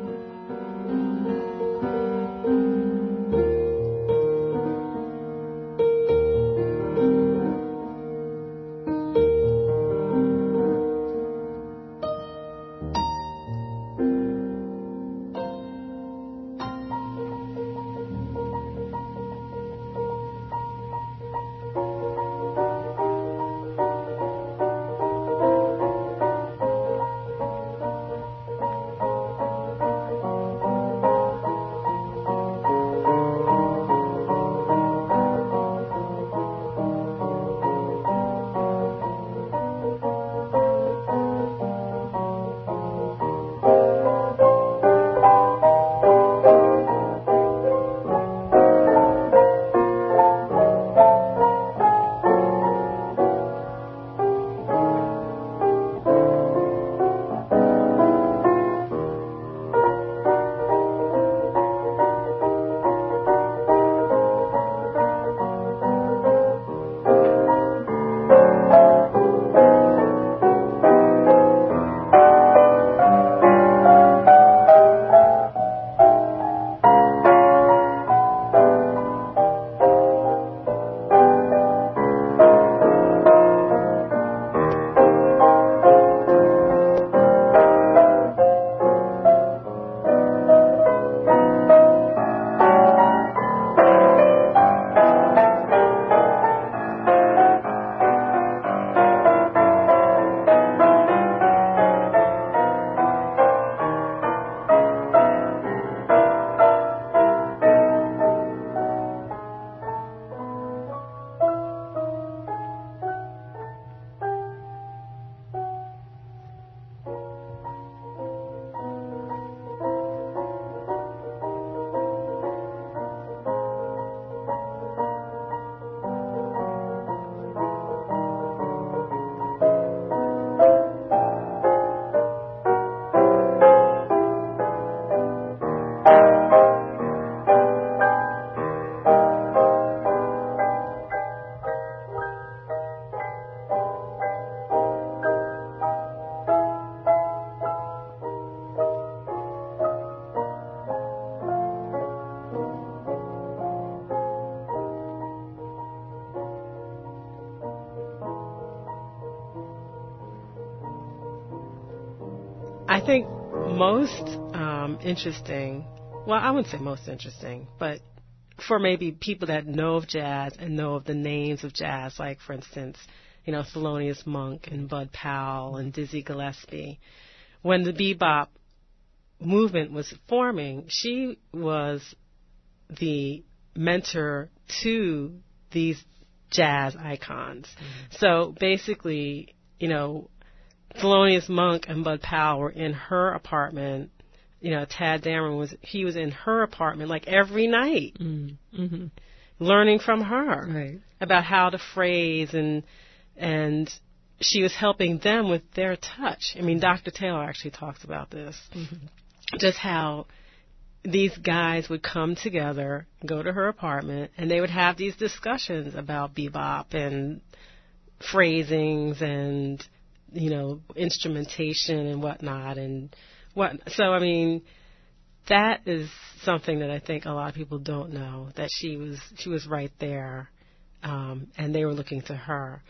I think most um, interesting, well, I wouldn't say most interesting, but for maybe people that know of jazz and know of the names of jazz, like, for instance, you know, Thelonious Monk and Bud Powell and Dizzy Gillespie. When the bebop movement was forming, she was the mentor to these jazz icons. Mm-hmm. So basically, you know, Thelonious Monk and Bud Powell were in her apartment. You know, Tad Dameron was, he was in her apartment like every night, mm-hmm. learning from her right. about how to phrase, and and she was helping them with their touch. I mean, Doctor Taylor actually talks about this, mm-hmm. just how these guys would come together, go to her apartment, and they would have these discussions about bebop and phrasings and, you know, instrumentation and whatnot. And what, so, I mean, that is something that I think a lot of people don't know, that she was she was right there, um, and they were looking to her.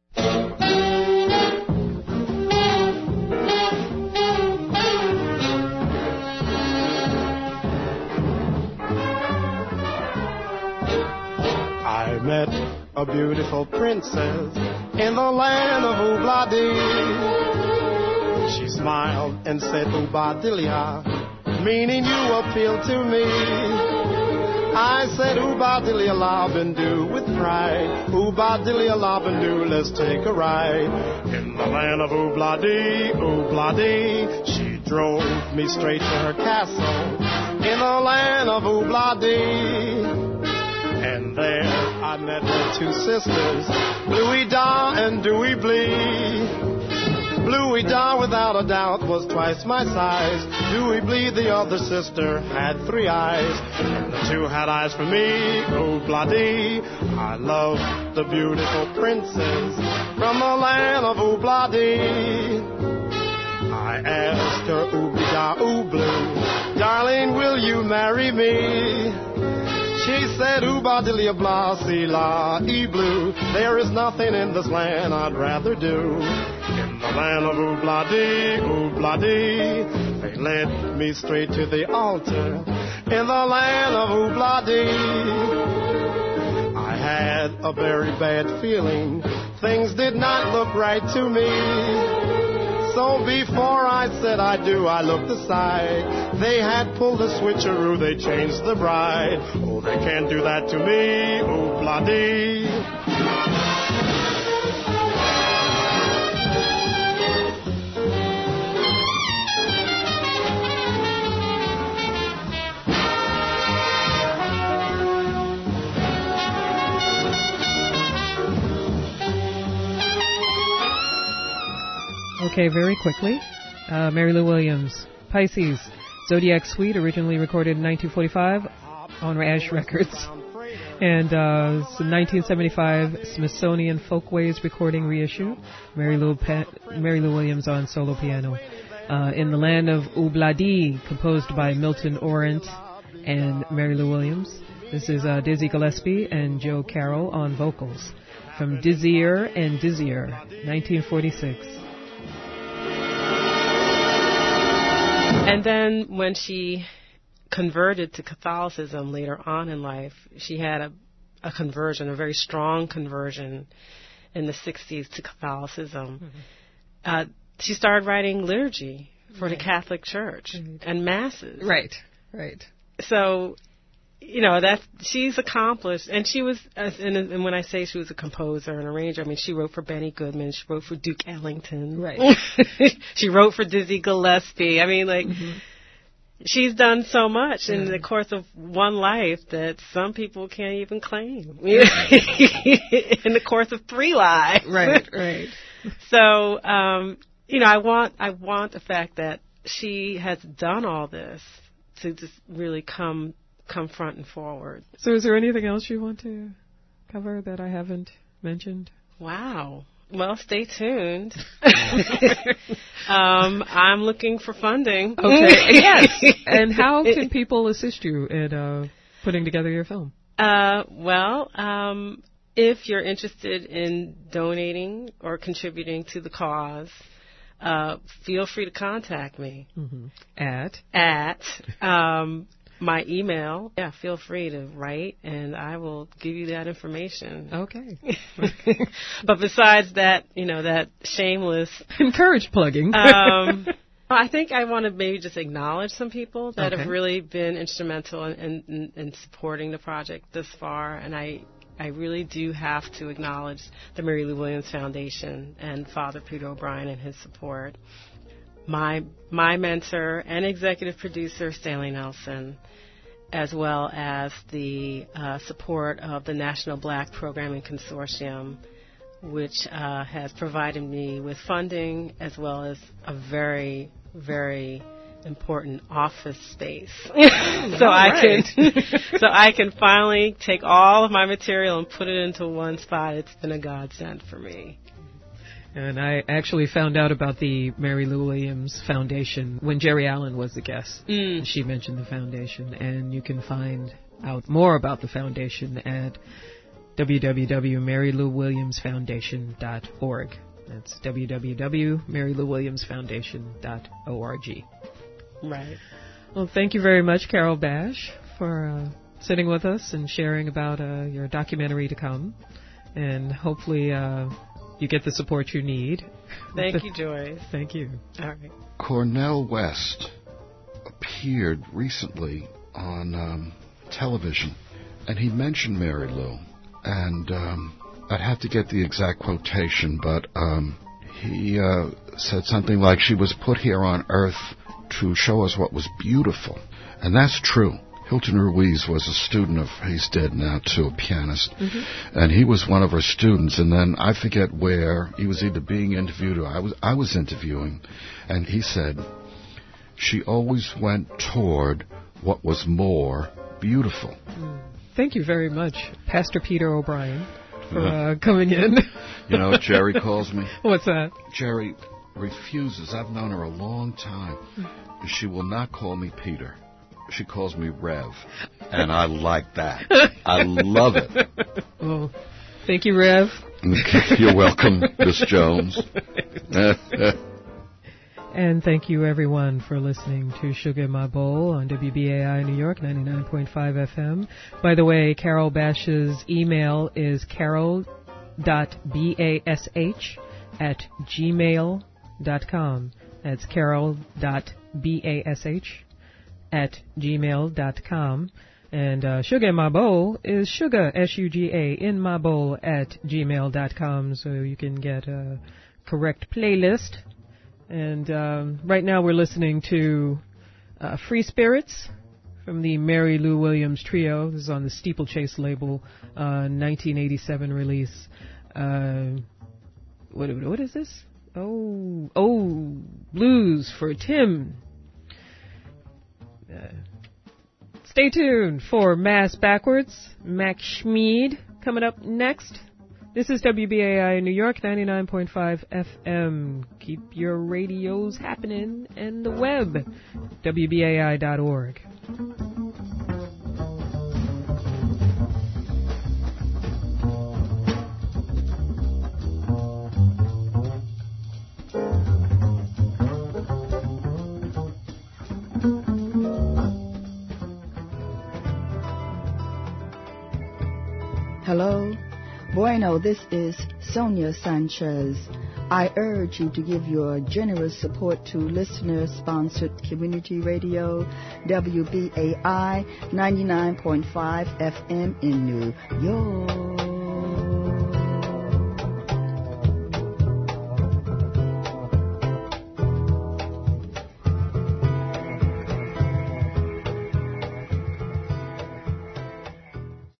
I met a beautiful princess in the land of Oobla-dee. She smiled and said, Oobadilia, meaning you appeal to me. I said, Oobadilia Labendu with pride. Oobadilia Labendu, let's take a ride. In the land of Oobla-dee, Oobla-dee, she drove me straight to her castle. In the land of Oobla-dee. And there I met her two sisters, Bluey Da and Dewey Blee. Bluey Da, without a doubt, was twice my size. Dewey Blee, the other sister, had three eyes. And the two had eyes for me, Oobla-dee. I love the beautiful princess from the land of Oobla-dee. I asked her, Ooby-da, Oobloo, darling, will you marry me? She said, Oobadilia blah, see la, e blue. There is nothing in this land I'd rather do. In the land of Oobla-dee, Oobla-dee, they led me straight to the altar. In the land of Oobla-dee, I had a very bad feeling. Things did not look right to me. So before I said I do, I looked aside. They had pulled a switcheroo, they changed the bride. Oh, they can't do that to me, Oobla-dee. Okay, very quickly. Uh, Mary Lou Williams, Pisces, Zodiac Suite, originally recorded in nineteen forty-five on Ash Records. And uh, it's a nineteen seventy-five Smithsonian Folkways recording reissue. Mary Lou, pa- Mary Lou Williams on solo piano. Uh, in the Land of Oobla-dee, composed by Milton Orant and Mary Lou Williams. This is uh, Dizzy Gillespie and Joe Carroll on vocals. From Dizzier and Dizzier, nineteen forty-six. And then when she converted to Catholicism later on in life, she had a, a conversion, a very strong conversion in the sixties to Catholicism. Mm-hmm. Uh, she started writing liturgy for right. the Catholic Church right. and masses. Right, right. So, you know, that's, she's accomplished. And she was, and, and when I say she was a composer and arranger, I mean, she wrote for Benny Goodman. She wrote for Duke Ellington. Right. She wrote for Dizzy Gillespie. I mean, like, mm-hmm. she's done so much yeah. in the course of one life that some people can't even claim. In the course of three lives. Right, right. So, um, you know, I want, I want the fact that she has done all this to just really come come front and forward. So is there anything else you want to cover that I haven't mentioned? Wow. Well, stay tuned. um, I'm looking for funding. Okay. Yes. And how can people assist you in uh, putting together your film? Uh, well, um, if you're interested in donating or contributing to the cause, uh, feel free to contact me. Mm-hmm. At? At um, my email. Yeah, feel free to write, and I will give you that information. Okay. But besides that, you know, that shameless... Encourage plugging. um, I think I want to maybe just acknowledge some people that okay. have really been instrumental in, in, in supporting the project this far, and I I really do have to acknowledge the Mary Lou Williams Foundation and Father Peter O'Brien and his support. My my mentor and executive producer, Stanley Nelson, as well as the uh, support of the National Black Programming Consortium, which uh, has provided me with funding as well as a very, very important office space. so I right. can so I can finally take all of my material and put it into one spot. It's been a godsend for me. And I actually found out about the Mary Lou Williams Foundation when Jerry Allen was the guest. Mm. She mentioned the foundation, and you can find out more about the foundation at w w w dot mary lou williams foundation dot org. That's w w w dot mary lou williams foundation dot org. Right. Well, thank you very much, Carol Bash, for uh, sitting with us and sharing about uh, your documentary to come. And hopefully uh, you get the support you need. Thank you, Joyce. Thank you. All right. Cornel West appeared recently on um, television, and he mentioned Mary Lou. And um, I'd have to get the exact quotation, but um, he uh, said something like she was put here on Earth to show us what was beautiful. And that's true. Hilton Ruiz was a student of, he's dead now too, a pianist. Mm-hmm. And he was one of her students. And then I forget where, he was either being interviewed or I was, I was interviewing. And he said, she always went toward what was more beautiful. Mm. Thank you very much, Pastor Peter O'Brien, for yeah. uh, coming in. You know what Jerry calls me? What's that? Jerry refuses. I've known her a long time. She will not call me Peter. She calls me Rev. And I like that. I love it. Well, thank you, Rev. You're welcome, Miss Jones. And thank you, everyone, for listening to Sugar in My Bowl on W B A I New York, ninety-nine point five F M. By the way, Carol Bash's email is carol dot bash at gmail dot com. That's carol dot bash at gmail dot com. And uh, Sugar in My Bowl is sugar, S U G A, in my bowl at gmail dot com, so you can get a correct playlist. And um, right now we're listening to uh, Free Spirits from the Mary Lou Williams Trio. This is on the Steeplechase label, uh, nineteen eighty-seven release. Uh, what, what is this? Oh, oh, Blues for Tim. Uh, stay tuned for Mass Backwards. Mac Schmeed coming up next. This is W B A I New York, ninety-nine point five F M. Keep your radios happening, and the web, w b a i dot org. Hello. Bueno, this is Sonia Sanchez. I urge you to give your generous support to listener-sponsored community radio, W B A I ninety-nine point five F M in New York.